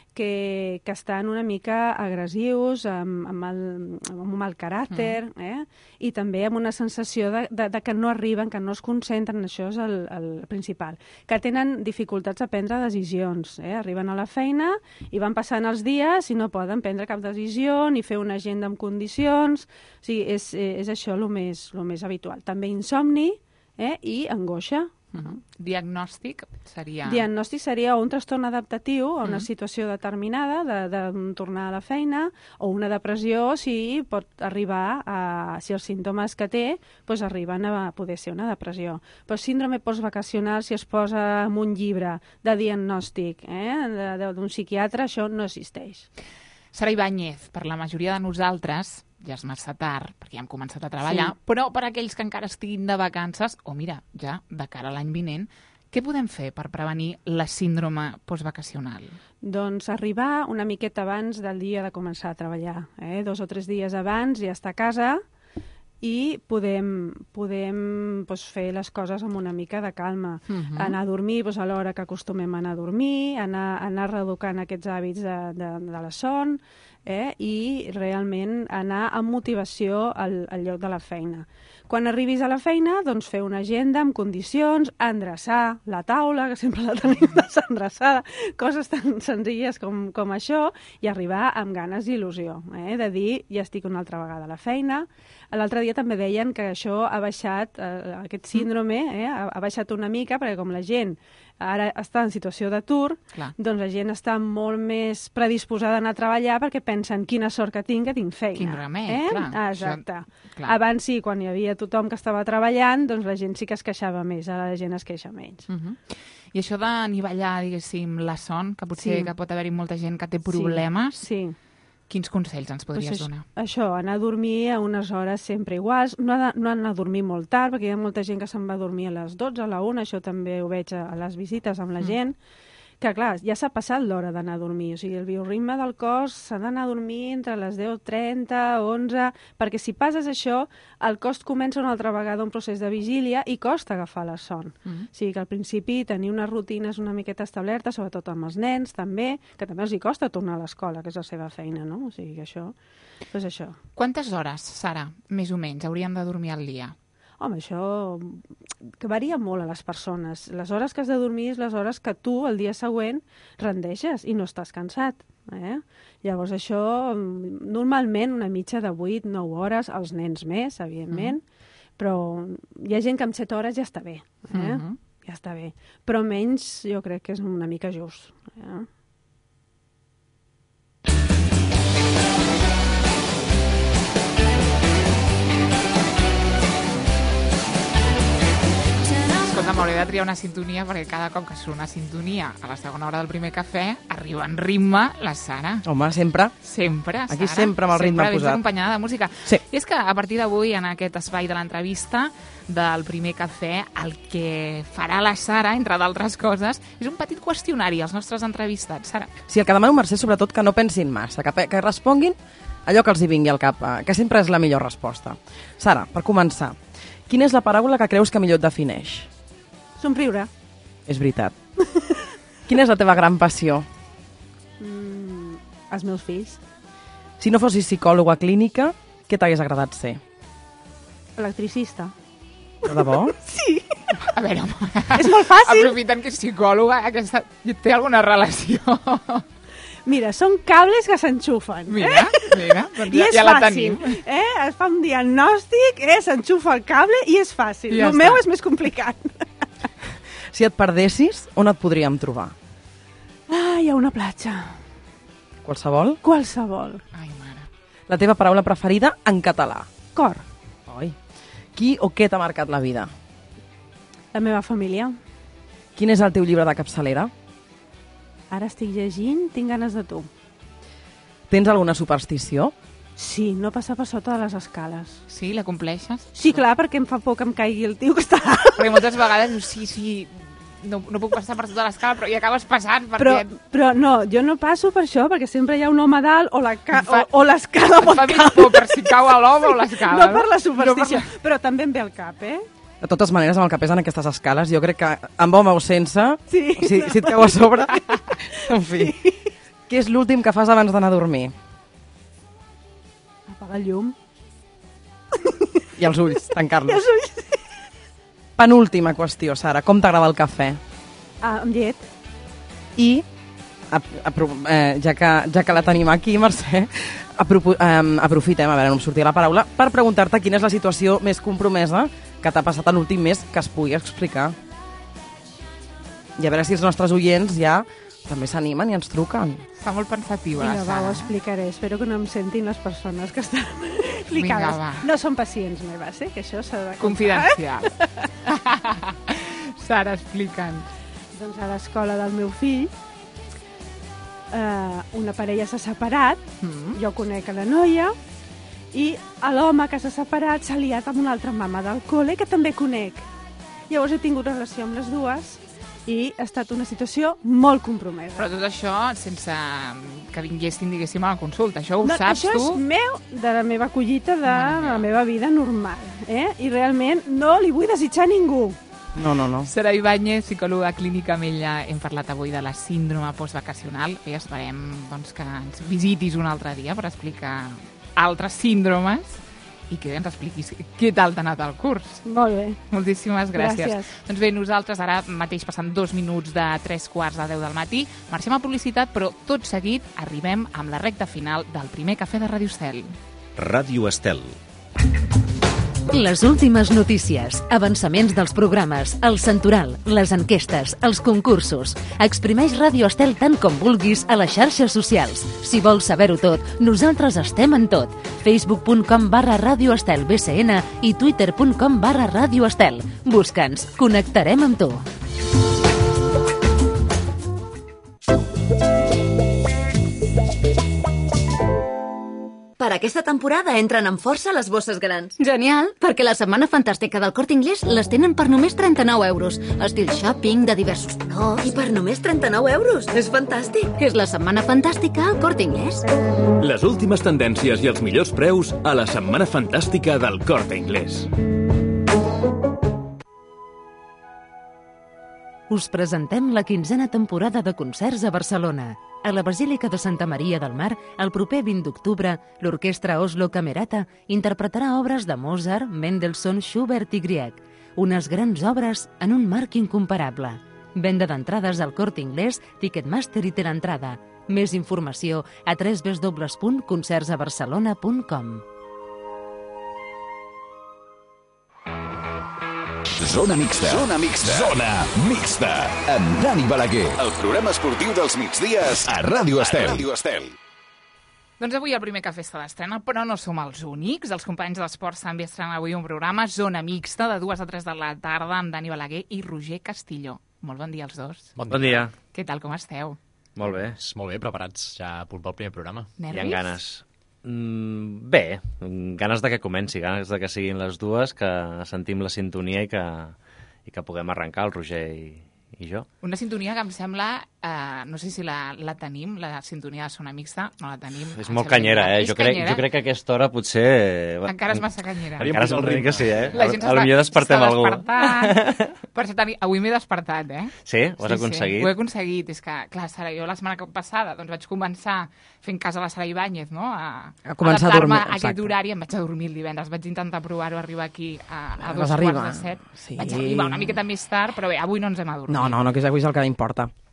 que estan una mica agressius, amb un mal caràcter, i també amb una sensació de que no arriben, que no es concentren, això és el principal. Que tenen dificultats a prendre decisions, arriben a la feina i van passant els dies i no poden prendre cap decisió ni fer una agenda en condicions, o sigui, és això el més habitual. També insomni i angoixa. Diagnòstic seria? Diagnòstic seria un trastorn adaptatiu a una situació determinada de tornar a la feina, o una depressió si pot arribar si els símptomes que té arriben a poder ser una depressió. Però síndrome postvacacional, si es posa en un llibre de diagnòstic d'un psiquiatre, això no existeix. Sara Ibáñez, per la majoria de nosaltres, ja és massa tard, perquè ja hem començat a treballar, però per aquells que encara estiguin de vacances, o mira, ja de cara a l'any vinent, què podem fer per prevenir la síndrome postvacacional? Doncs arribar una miqueta abans del dia de començar a treballar. 2 o 3 dies abans ja estar a casa i podem fer les coses amb una mica de calma. Anar a dormir a l'hora que acostumem a anar a dormir, anar reeducant aquests hàbits de la son, i realment anar amb motivació al lloc de la feina. Quan arribis a la feina, doncs fer una agenda amb condicions, endreçar la taula, que sempre la tenim desendreçada, coses tan senzilles com això, i arribar amb ganes i il·lusió, de dir, ja estic una altra vegada a la feina. L'altre dia també deien que això ha baixat, aquest síndrome, ha baixat una mica, perquè com la gent ara està en situació d'atur, doncs la gent està molt més predisposada a anar a treballar perquè pensen quina sort que tinc feina. Quin remei, clar. Exacte. Abans sí, quan hi havia tothom que estava treballant, doncs la gent sí que es queixava més, ara la gent es queixa menys. I això d'anivellar, diguéssim, la son, que potser que pot haver-hi molta gent que té problemes, quins consells ens podries donar? Això, anar a dormir a unes hores sempre iguals, no anar a dormir molt tard, perquè hi ha molta gent que se'n va a dormir a les 12, a la 1, això també ho veig a les visites amb la gent, que clar, ja s'ha passat l'hora d'anar a dormir, o sigui, el bioritme del cos s'ha d'anar a dormir entre les 10:30, 11, perquè si passes això, el cos comença una altra vegada un procés de vigília i costa agafar la son. O sigui que al principi tenir unes rutines una miqueta establertes, sobretot amb els nens també, que també els hi costa tornar a l'escola, que és la seva feina, no? O sigui que això, doncs això. Quantes hores, Sara, més o menys, haurien de dormir al dia? Home, això que varia molt a les persones. Les hores que has de dormir és les hores que tu, el dia següent, rendeixes i no estàs cansat. Llavors això, normalment, una mitja de 8-9 hores, els nens més, evidentment, però hi ha gent que amb 7 hores ja està bé. Ja està bé. Però menys jo crec que és una mica just. Escolta, m'hauré de triar una sintonia perquè cada cop que surt una sintonia a la segona hora del primer cafè arriba en ritme la Sara. Home, sempre. Sempre, Sara. Aquí sempre amb el ritme posat. Sempre acompanyada de música. Sí. I és que a partir d'avui, en aquest espai de l'entrevista del primer cafè, el que farà la Sara, entre d'altres coses, és un petit qüestionari als nostres entrevistats. Sara. Sí, el que demano, Mercè, sobretot que no pensin massa, que responguin allò que els hi vingui al cap, que sempre és la millor resposta. Sara, per començar, quina és la paraula que creus que millor et defineix? Somriure. És veritat. Quina és la teva gran passió? Els meus fills. Si no fossis psicòloga clínica, què t'hagués agradat ser? Electricista. De debò? Sí. A veure, és molt fàcil. Aprofitant que és psicòloga, aquesta té alguna relació? Mira, són cables que s'enxufen. Mira, doncs I és ja la fàcil. tenim. Es fa un diagnòstic, s'enxufa el cable i és fàcil. Ja El meu és més complicat. Si et perdessis, on et podríem trobar? Hi ha una platja. Qualsevol? Qualsevol. Ai, mare. La teva paraula preferida en català? Cor. Oi. Qui o què t'ha marcat la vida? La meva família. Quin és el teu llibre de capçalera? Ara estic llegint, tinc ganes de tu. Tens alguna superstició? Sí, no passar per sota de les escales. Sí, la compleixes? Sí, clar, perquè em fa por que em caigui el tio que està... Perquè moltes vegades dius, sí, no puc passar per sota l'escala, però hi acabes passant perquè... Però no, jo no passo per això, perquè sempre hi ha un home dalt o l'escala pot caure. Fa més por per si cau a l'home o l'escala. No per la superstició, però també em ve al cap, De totes maneres, amb el que pesen aquestes escales, jo crec que amb home o sense, sí, si et cau a sobre... En fi. Sí. Què és l'últim que fas abans d'anar a dormir? Apagar el llum. I els ulls, tancar-los. I els ulls. Penúltima qüestió, Sara. Com t'agrada el cafè? Amb llet. I, ja que la tenim aquí, Mercè, aprofitem, a veure, no em sortia la paraula, per preguntar-te quina és la situació més compromesa que t'ha passat en l'últim mes que es pugui explicar. I a veure si els nostres oients ja també s'animen i ens truquen. Fa molt pensativa, Vinga, Sara. ho explicaré. Espero que no em sentin les persones que estan explicades. Vinga, va. No són pacients meves, que això s'ha de... Confidencial. Sara, explica'ns. Doncs a l'escola del meu fill una parella s'ha separat, jo conec a la noia, i l'home que s'ha separat s'ha liat amb una altra mama del col·le que també conec. Llavors he tingut relació amb les dues i ha estat una situació molt compromesa. Però tot això sense que vinguessin, diguéssim, a la consulta. Això ho saps això tu? Això és meu, de la meva collita, de la meva vida normal. I realment no li vull desitjar a ningú. No. Sara Ibáñez, psicòloga clínica, amb ella hem parlat avui de la síndrome postvacacional i esperem que ens visitis un altre dia per explicar altres síndromes i que ens expliquis què tal t'ha anat el curs. Molt bé. Moltíssimes gràcies. Gràcies. Doncs bé, nosaltres ara mateix passant 2 minuts de 3:15 del matí, marxem a publicitat, però tot seguit arribem amb la recta final del primer cafè de Ràdio Estel. Ràdio Estel. Les últimes notícies, avançaments dels programes, el santoral, les enquestes, els concursos. Exprimeix Ràdio Estel tant com vulguis a les xarxes socials. Si vols saber-ho tot, nosaltres estem en tot. Facebook.com/Ràdio Estel BCN i Twitter.com/Ràdio Estel. Busca'ns, connectarem amb tu. Per aquesta temporada entren amb força les bosses grans. Genial, perquè la setmana fantàstica del Corte Inglés les tenen per només 39 euros. Estil shopping, de diversos colors... I per només 39 euros. És fantàstic. És la setmana fantàstica al Corte Inglés. Les últimes tendències i els millors preus a la setmana fantàstica del Corte Inglés. Us presentem la 15a temporada de concerts a Barcelona. A la Basílica de Santa Maria del Mar, el proper 20 d'octubre, l'orquestra Oslo Camerata interpretarà obres de Mozart, Mendelssohn, Schubert i Grieg. Unes grans obres en un marc incomparable. Venda d'entrades al Corte Inglés, Ticketmaster i Teleentrada. Més informació a www.concertsabarcelona.com. Zona mixta. Zona mixta. Zona mixta. Amb Dani Balaguer. El programa esportiu dels migdies a Ràdio Estel. Doncs avui el primer cafè està d'estrena, però no som els únics. Els companys de l'esport també estrenen avui un programa, Zona mixta, de 2 a 3 de la tarda, amb Dani Balaguer i Roger Castilló. Molt bon dia als dos. Bon dia. Què tal, com esteu? Molt bé. Molt bé, preparats ja a punt pel primer programa. Nervis? Hi ha ganes. Bé, ganes de que comenci, ganes de que siguin les dues, que sentim la sintonia i que puguem arrencar, el Roger i jo. Una sintonia que em sembla, no sé si la tenim, la sintonia de Zona Mixta, no la tenim. És molt canyera, Jo crec que a aquesta hora potser... Encara és massa canyera. Encara és una mica sí, La gent potser despertem algú. Per això, avui m'he despertat, Sí? Ho has aconseguit? Sí, ho he aconseguit. És que, clar, Sara, jo la setmana passada vaig començar fent cas a la Sara Ibáñez, no? A començar a dormir, a aquest horari, em vaig a dormir el divendres. Vaig intentar provar-ho, arribar aquí a 2:15. Sí. Vaig arribar una miqueta més tard, però bé, avui no ens hem adormit. No, que és avui és el que importa.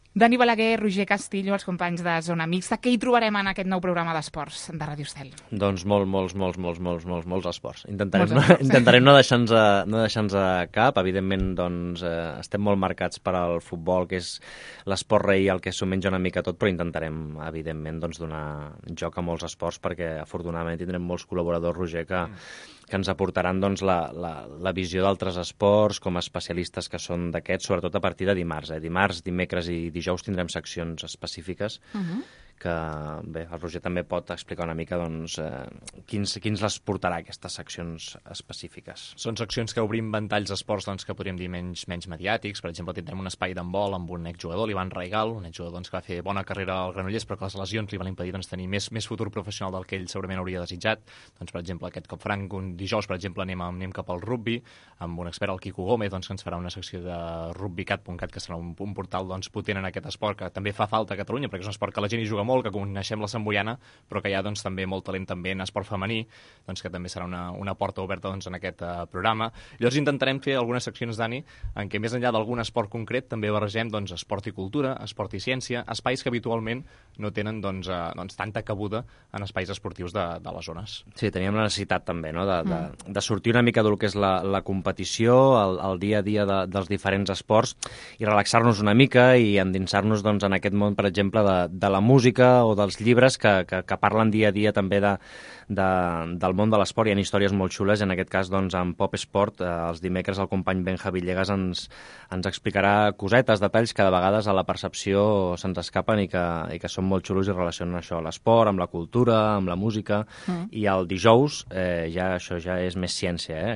Dani Balaguer, Roger Castillo, els companys de Zona Mixta. Què hi trobarem en aquest nou programa d'esports de Ràdio Estel? Doncs molts esports. Intentarem no deixar-nos cap. Evidentment, doncs, estem molt marcats per al futbol, que és l'esport rei, el que s'ho menja una mica tot, però intentarem, evidentment, doncs, donar joc a molts esports, perquè afortunadament tindrem molts col·laboradors, Roger, que ens aportaran doncs, la visió d'altres esports, com a especialistes que són d'aquests, sobretot a partir de dimarts. Dimarts, dimecres i dijous tindrem seccions específiques que, bé, el Roger també pot explicar una mica doncs, quins les portarà aquestes seccions específiques. Són seccions que obrim ventalls d'esports doncs, que podríem dir menys mediàtics. Per exemple, tindrem un espai d'handbol amb un exjugador, l'Ivan Raigal, un exjugador doncs, que va fer bona carrera al Granollers, però que les lesions li van impedir doncs, tenir més futur professional del que ell segurament hauria desitjat. Doncs, per exemple, aquest cop franc, un dijous, per exemple, anem cap al rugby, amb un expert, el Quico Gómez, doncs, que ens farà una secció de rugbycat.cat, que serà un portal doncs, potent en aquest esport, que també fa falta a Catalunya, perquè és un esport que la gent hi juga molt, que coneixem la Santboiana, però que hi ha doncs, també molt talent també en esport femení, doncs, que també serà una porta oberta doncs, en aquest programa. Llavors intentarem fer algunes seccions, Dani, en què més enllà d'algun esport concret també barregem doncs, esport i cultura, esport i ciència, espais que habitualment no tenen doncs, tanta cabuda en espais esportius de les zones. Sí, teníem la necessitat també no? de sortir una mica del que és la competició, el dia a dia dels diferents esports i relaxar-nos una mica i endinsar-nos doncs, en aquest món, per exemple, de la música o dels llibres que parlen dia a dia també del món de l'esport. Hi ha històries molt xules, en aquest cas doncs, en Pop Sport, els dimecres el company Benja Villegas ens explicarà cosetes, detalls que de vegades a la percepció se'ns escapen i que són molt xulos i relacionen això, l'esport, amb la cultura, amb la música, i el dijous això ja és més ciència.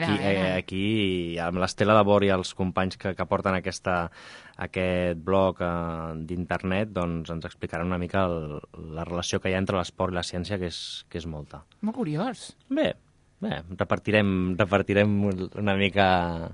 Aquí amb l'Estela de Bor i els companys que porten aquest blog d'internet doncs ens explicaran una mica la relació que hi ha entre l'esport i la ciència, que és molta. Molt curiós. Bé, repartirem una mica,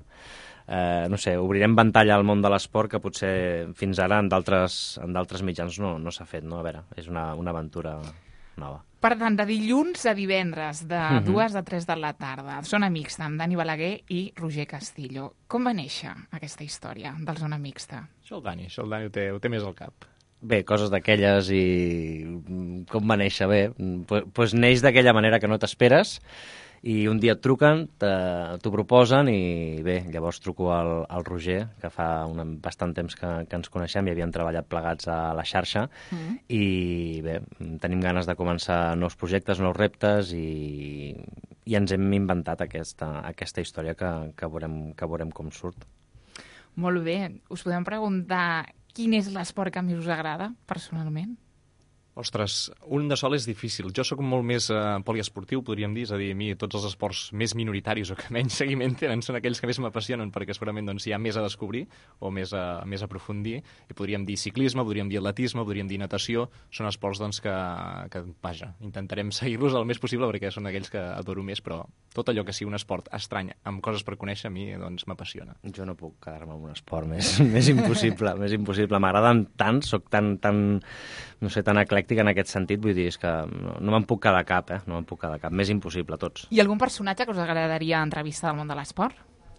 no sé, obrirem ventall al món de l'esport que potser fins ara en d'altres mitjans no s'ha fet, no? A veure, és una aventura nova. Per tant, de dilluns a divendres, de 2 a 3 de la tarda, Zona Mixta, amb Dani Balaguer i Roger Castillo. Com va néixer aquesta història del Zona Mixta? Això el Dani ho té més al cap. Bé, coses d'aquelles i com va néixer, bé. Pues neix d'aquella manera que no t'esperes i un dia et truquen, t'ho proposen i bé, llavors truco al Roger, que fa bastant temps que ens coneixem i havíem treballat plegats a la xarxa i bé, tenim ganes de començar nous projectes, nous reptes i ens hem inventat aquesta història que veurem com surt. Molt bé. Us podem preguntar quin és l'esport que més us agrada, personalment? Ostres, un de sol és difícil. Jo sóc molt més poliesportiu, podríem dir, és a dir, a mi tots els esports més minoritaris o que menys seguiment tenen són aquells que més m'apassionen perquè segurament doncs, hi ha més a descobrir o més a aprofundir. I podríem dir ciclisme, podríem dir atletisme, podríem dir natació. Són esports doncs, que vaja, intentarem seguir-los el més possible perquè són aquells que adoro més, però tot allò que sigui un esport estrany amb coses per conèixer a mi doncs, m'apassiona. Jo no puc quedar-me amb un esport més impossible, més impossible. M'agraden tant, soc tan no sé, tan eclèctic en aquest sentit, vull dir, és que no me'n puc quedar cap, no me'n puc quedar cap, més impossible, tots. I algun personatge que us agradaria entrevistar del món de l'esport?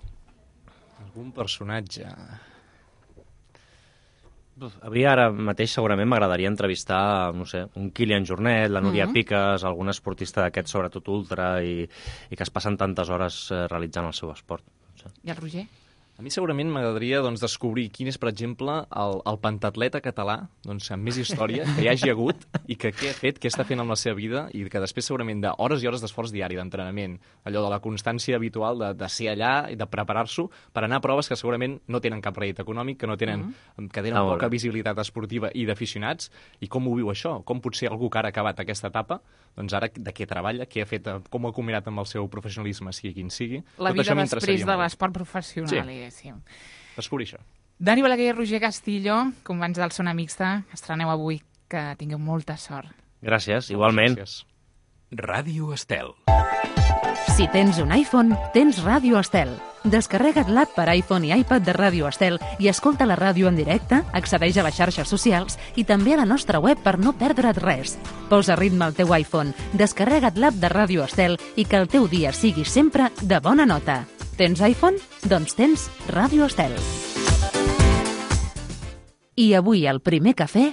Algun personatge... Ara mateix segurament m'agradaria entrevistar, no sé, un Kilian Jornet, la Núria Piques, algun esportista d'aquest, sobretot ultra, i que es passen tantes hores realitzant el seu esport. I el Roger? A mi segurament m'agradaria doncs, descobrir quin és, per exemple, el pentatleta català doncs, amb més història que hi hagi hagut i que què ha fet, què està fent amb la seva vida i que després segurament d'hores i hores d'esforç diari, d'entrenament, allò de la constància habitual de ser allà i de preparar-s'ho per anar a proves que segurament no tenen cap rèdit econòmic, que tenen poca visibilitat esportiva i d'aficionats, i com ho viu això? Com potser algú que ara ha acabat aquesta etapa, doncs ara de què treballa, què ha fet, com ho ha combinat amb el seu professionalisme, sigui quin sigui. La vida després de l'esport professional, diguéssim. Descobrir això. Dani Balaguer i Roger Castillo, companys del Zona Mixta, estreneu avui. Que tingueu molta sort. Gràcies, igualment. Gràcies. Ràdio Estel. Si tens un iPhone, tens Ràdio Estel. Descarrega't l'app per iPhone i iPad de Ràdio Estel i escolta la ràdio en directe, accedeix a les xarxes socials i també a la nostra web per no perdre't res. Posa ritme al teu iPhone, descarrega't l'app de Ràdio Estel i que el teu dia sigui sempre de bona nota. Tens iPhone? Doncs tens Ràdio Estel. I avui al primer cafè...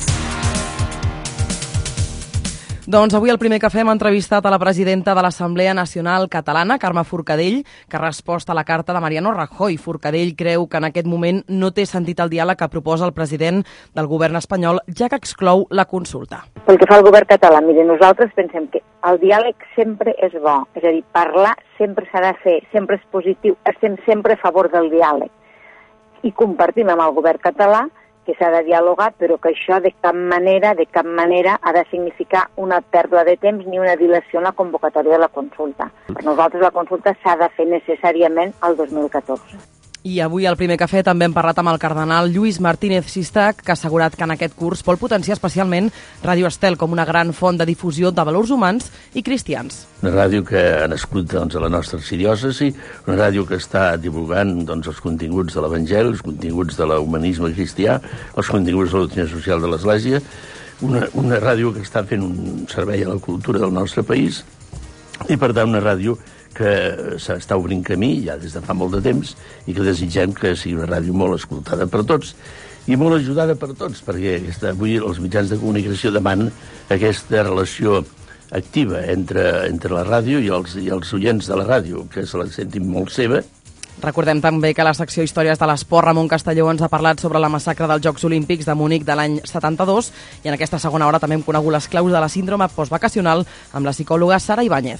Doncs avui al primer cafè hem entrevistat a la presidenta de l'Assemblea Nacional Catalana, Carme Forcadell, que ha respost a la carta de Mariano Rajoy. Forcadell creu que en aquest moment no té sentit el diàleg que proposa el president del govern espanyol, ja que exclou la consulta. Pel que fa al govern català, mire, nosaltres pensem que el diàleg sempre és bo, és a dir, parlar sempre s'ha de fer, sempre és positiu, estem sempre a favor del diàleg. I compartim amb el govern català que s'ha de dialogar, però que això de cap manera ha de significar una pèrdua de temps ni una dilació en la convocatòria de la consulta. Per nosaltres la consulta s'ha de fer necessàriament el 2014. I avui al primer cafè també hem parlat amb el cardenal Lluís Martínez Sistac, que ha assegurat que en aquest curs vol potenciar especialment Ràdio Estel com una gran font de difusió de valors humans i cristians. Una ràdio que ha nascut a la nostra arxidiòcesi, una ràdio que està divulgant els continguts de l'Evangeli, els continguts de l'humanisme cristià, els continguts de la doctrina social de l'Església, una ràdio que està fent un servei a la cultura del nostre país i, per tant, una ràdio que s'està obrint camí ja des de fa molt de temps i que desitgem que sigui una ràdio molt escoltada per tots i molt ajudada per tots, perquè avui els mitjans de comunicació demanen aquesta relació activa entre la ràdio i els oients de la ràdio, que se la sentin molt seva. Recordem també que a la secció Històries de l'Esport Ramon Castelló ens ha parlat sobre la massacre dels Jocs Olímpics de Múnich de l'any 72 i en aquesta segona hora també hem conegut les claus de la síndrome postvacacional amb la psicòloga Sara Ibáñez.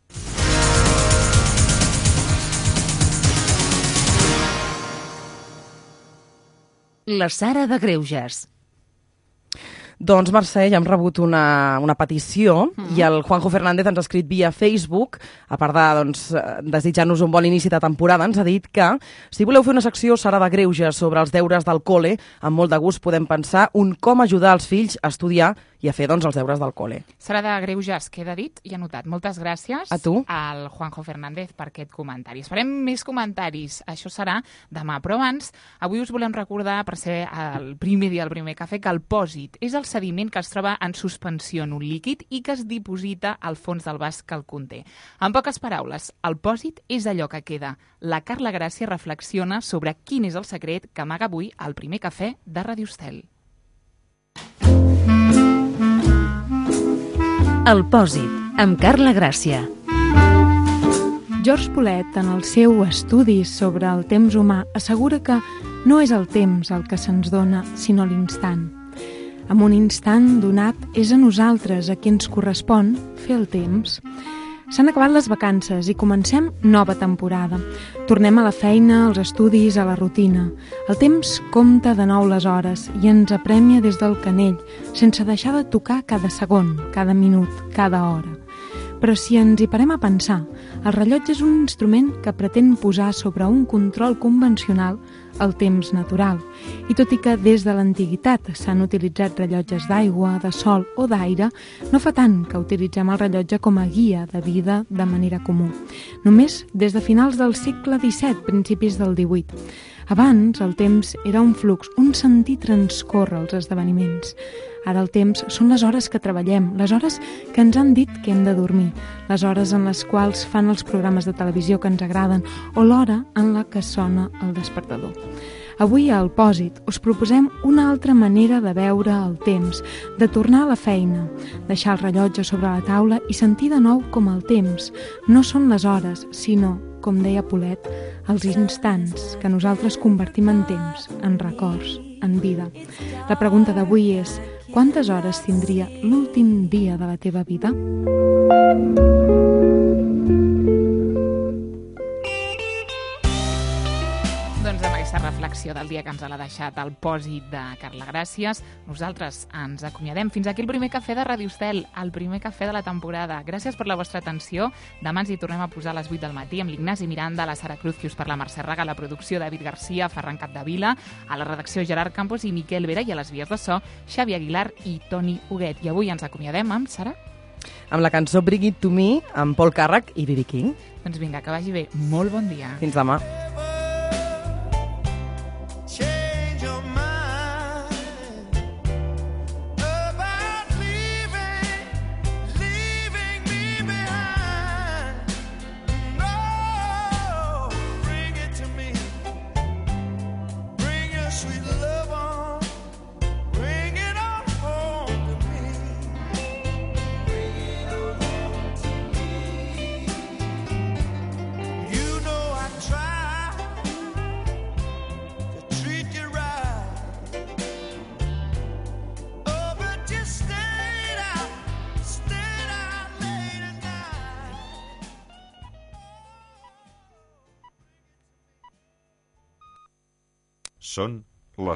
La Sara de Greuges. Doncs, Mercè, ja hem rebut una petició i el Juanjo Fernández ens ha escrit via Facebook, a part de desitjar-nos un bon inici de temporada, ens ha dit que si voleu fer una secció Sara de Greuges sobre els deures del col·le, amb molt de gust podem pensar com ajudar els fills a estudiar i a fer els deures del col·le. Sara de Greuges, queda dit i anotat. Moltes gràcies a tu, al Juanjo Fernández, per aquest comentari. Esperem més comentaris, això serà demà. Però abans, avui us volem recordar, per ser el primer dia del primer cafè, que el pòsit és el sediment que es troba en suspensió en un líquid i que es diposita al fons del vas que el conté. En poques paraules, el pòsit és allò que queda. La Carla Gràcia reflexiona sobre quin és el secret que amaga avui el primer cafè de Ràdio Estel. El pòsit, amb Carla Gràcia. George Polet, en el seu estudi sobre el temps humà, assegura que no és el temps el que se'ns dona, sinó l'instant. En un instant donat és a nosaltres a qui ens correspon fer el temps. S'han acabat les vacances i comencem nova temporada. Tornem a la feina, als estudis, a la rutina. El temps compta de nou les hores i ens apremia des del canell, sense deixar de tocar cada segon, cada minut, cada hora. Però si ens hi parem a pensar, el rellotge és un instrument que pretén posar sobre un control convencional el temps natural. I tot i que des de l'antiguitat s'han utilitzat rellotges d'aigua, de sol o d'aire, no fa tant que utilitzem el rellotge com a guia de vida de manera comú. Només des de finals del segle XVII, principis del XVIII. Abans, el temps era un flux, un sentir transcórrer els esdeveniments. Ara el temps són les hores que treballem, les hores que ens han dit que hem de dormir, les hores en les quals fan els programes de televisió que ens agraden o l'hora en la que sona el despertador. Avui al Pòsit us proposem una altra manera de veure el temps, de tornar a la feina, deixar el rellotge sobre la taula i sentir de nou com el temps no són les hores, sinó, com deia Polet, els instants que nosaltres convertim en temps, en records, en vida. La pregunta d'avui és: quantes hores tindria l'últim dia de la teva vida? Doncs amb aquesta reflexió del dia que ens l'ha deixat el pòsit de Carla Gràcies, nosaltres ens acomiadem. Fins aquí el primer cafè de Ràdio Estel, el primer cafè de la temporada. Gràcies per la vostra atenció. Demà ens hi tornem a posar a les 8 del matí amb l'Ignasi Miranda, la Sara Cruz, qui us parla, Mercè Raga, la producció David Garcia, Ferran Capdevila, a la redacció Gerard Campos i Miquel Vera, i a les vies de so Xavi Aguilar i Toni Huguet. I avui ens acomiadem amb Sara? Amb la cançó Bring It To Me, amb Paul Carrack i B.B. King. Doncs vinga, que vagi bé. Molt bon dia. Fins demà. Sweet love on són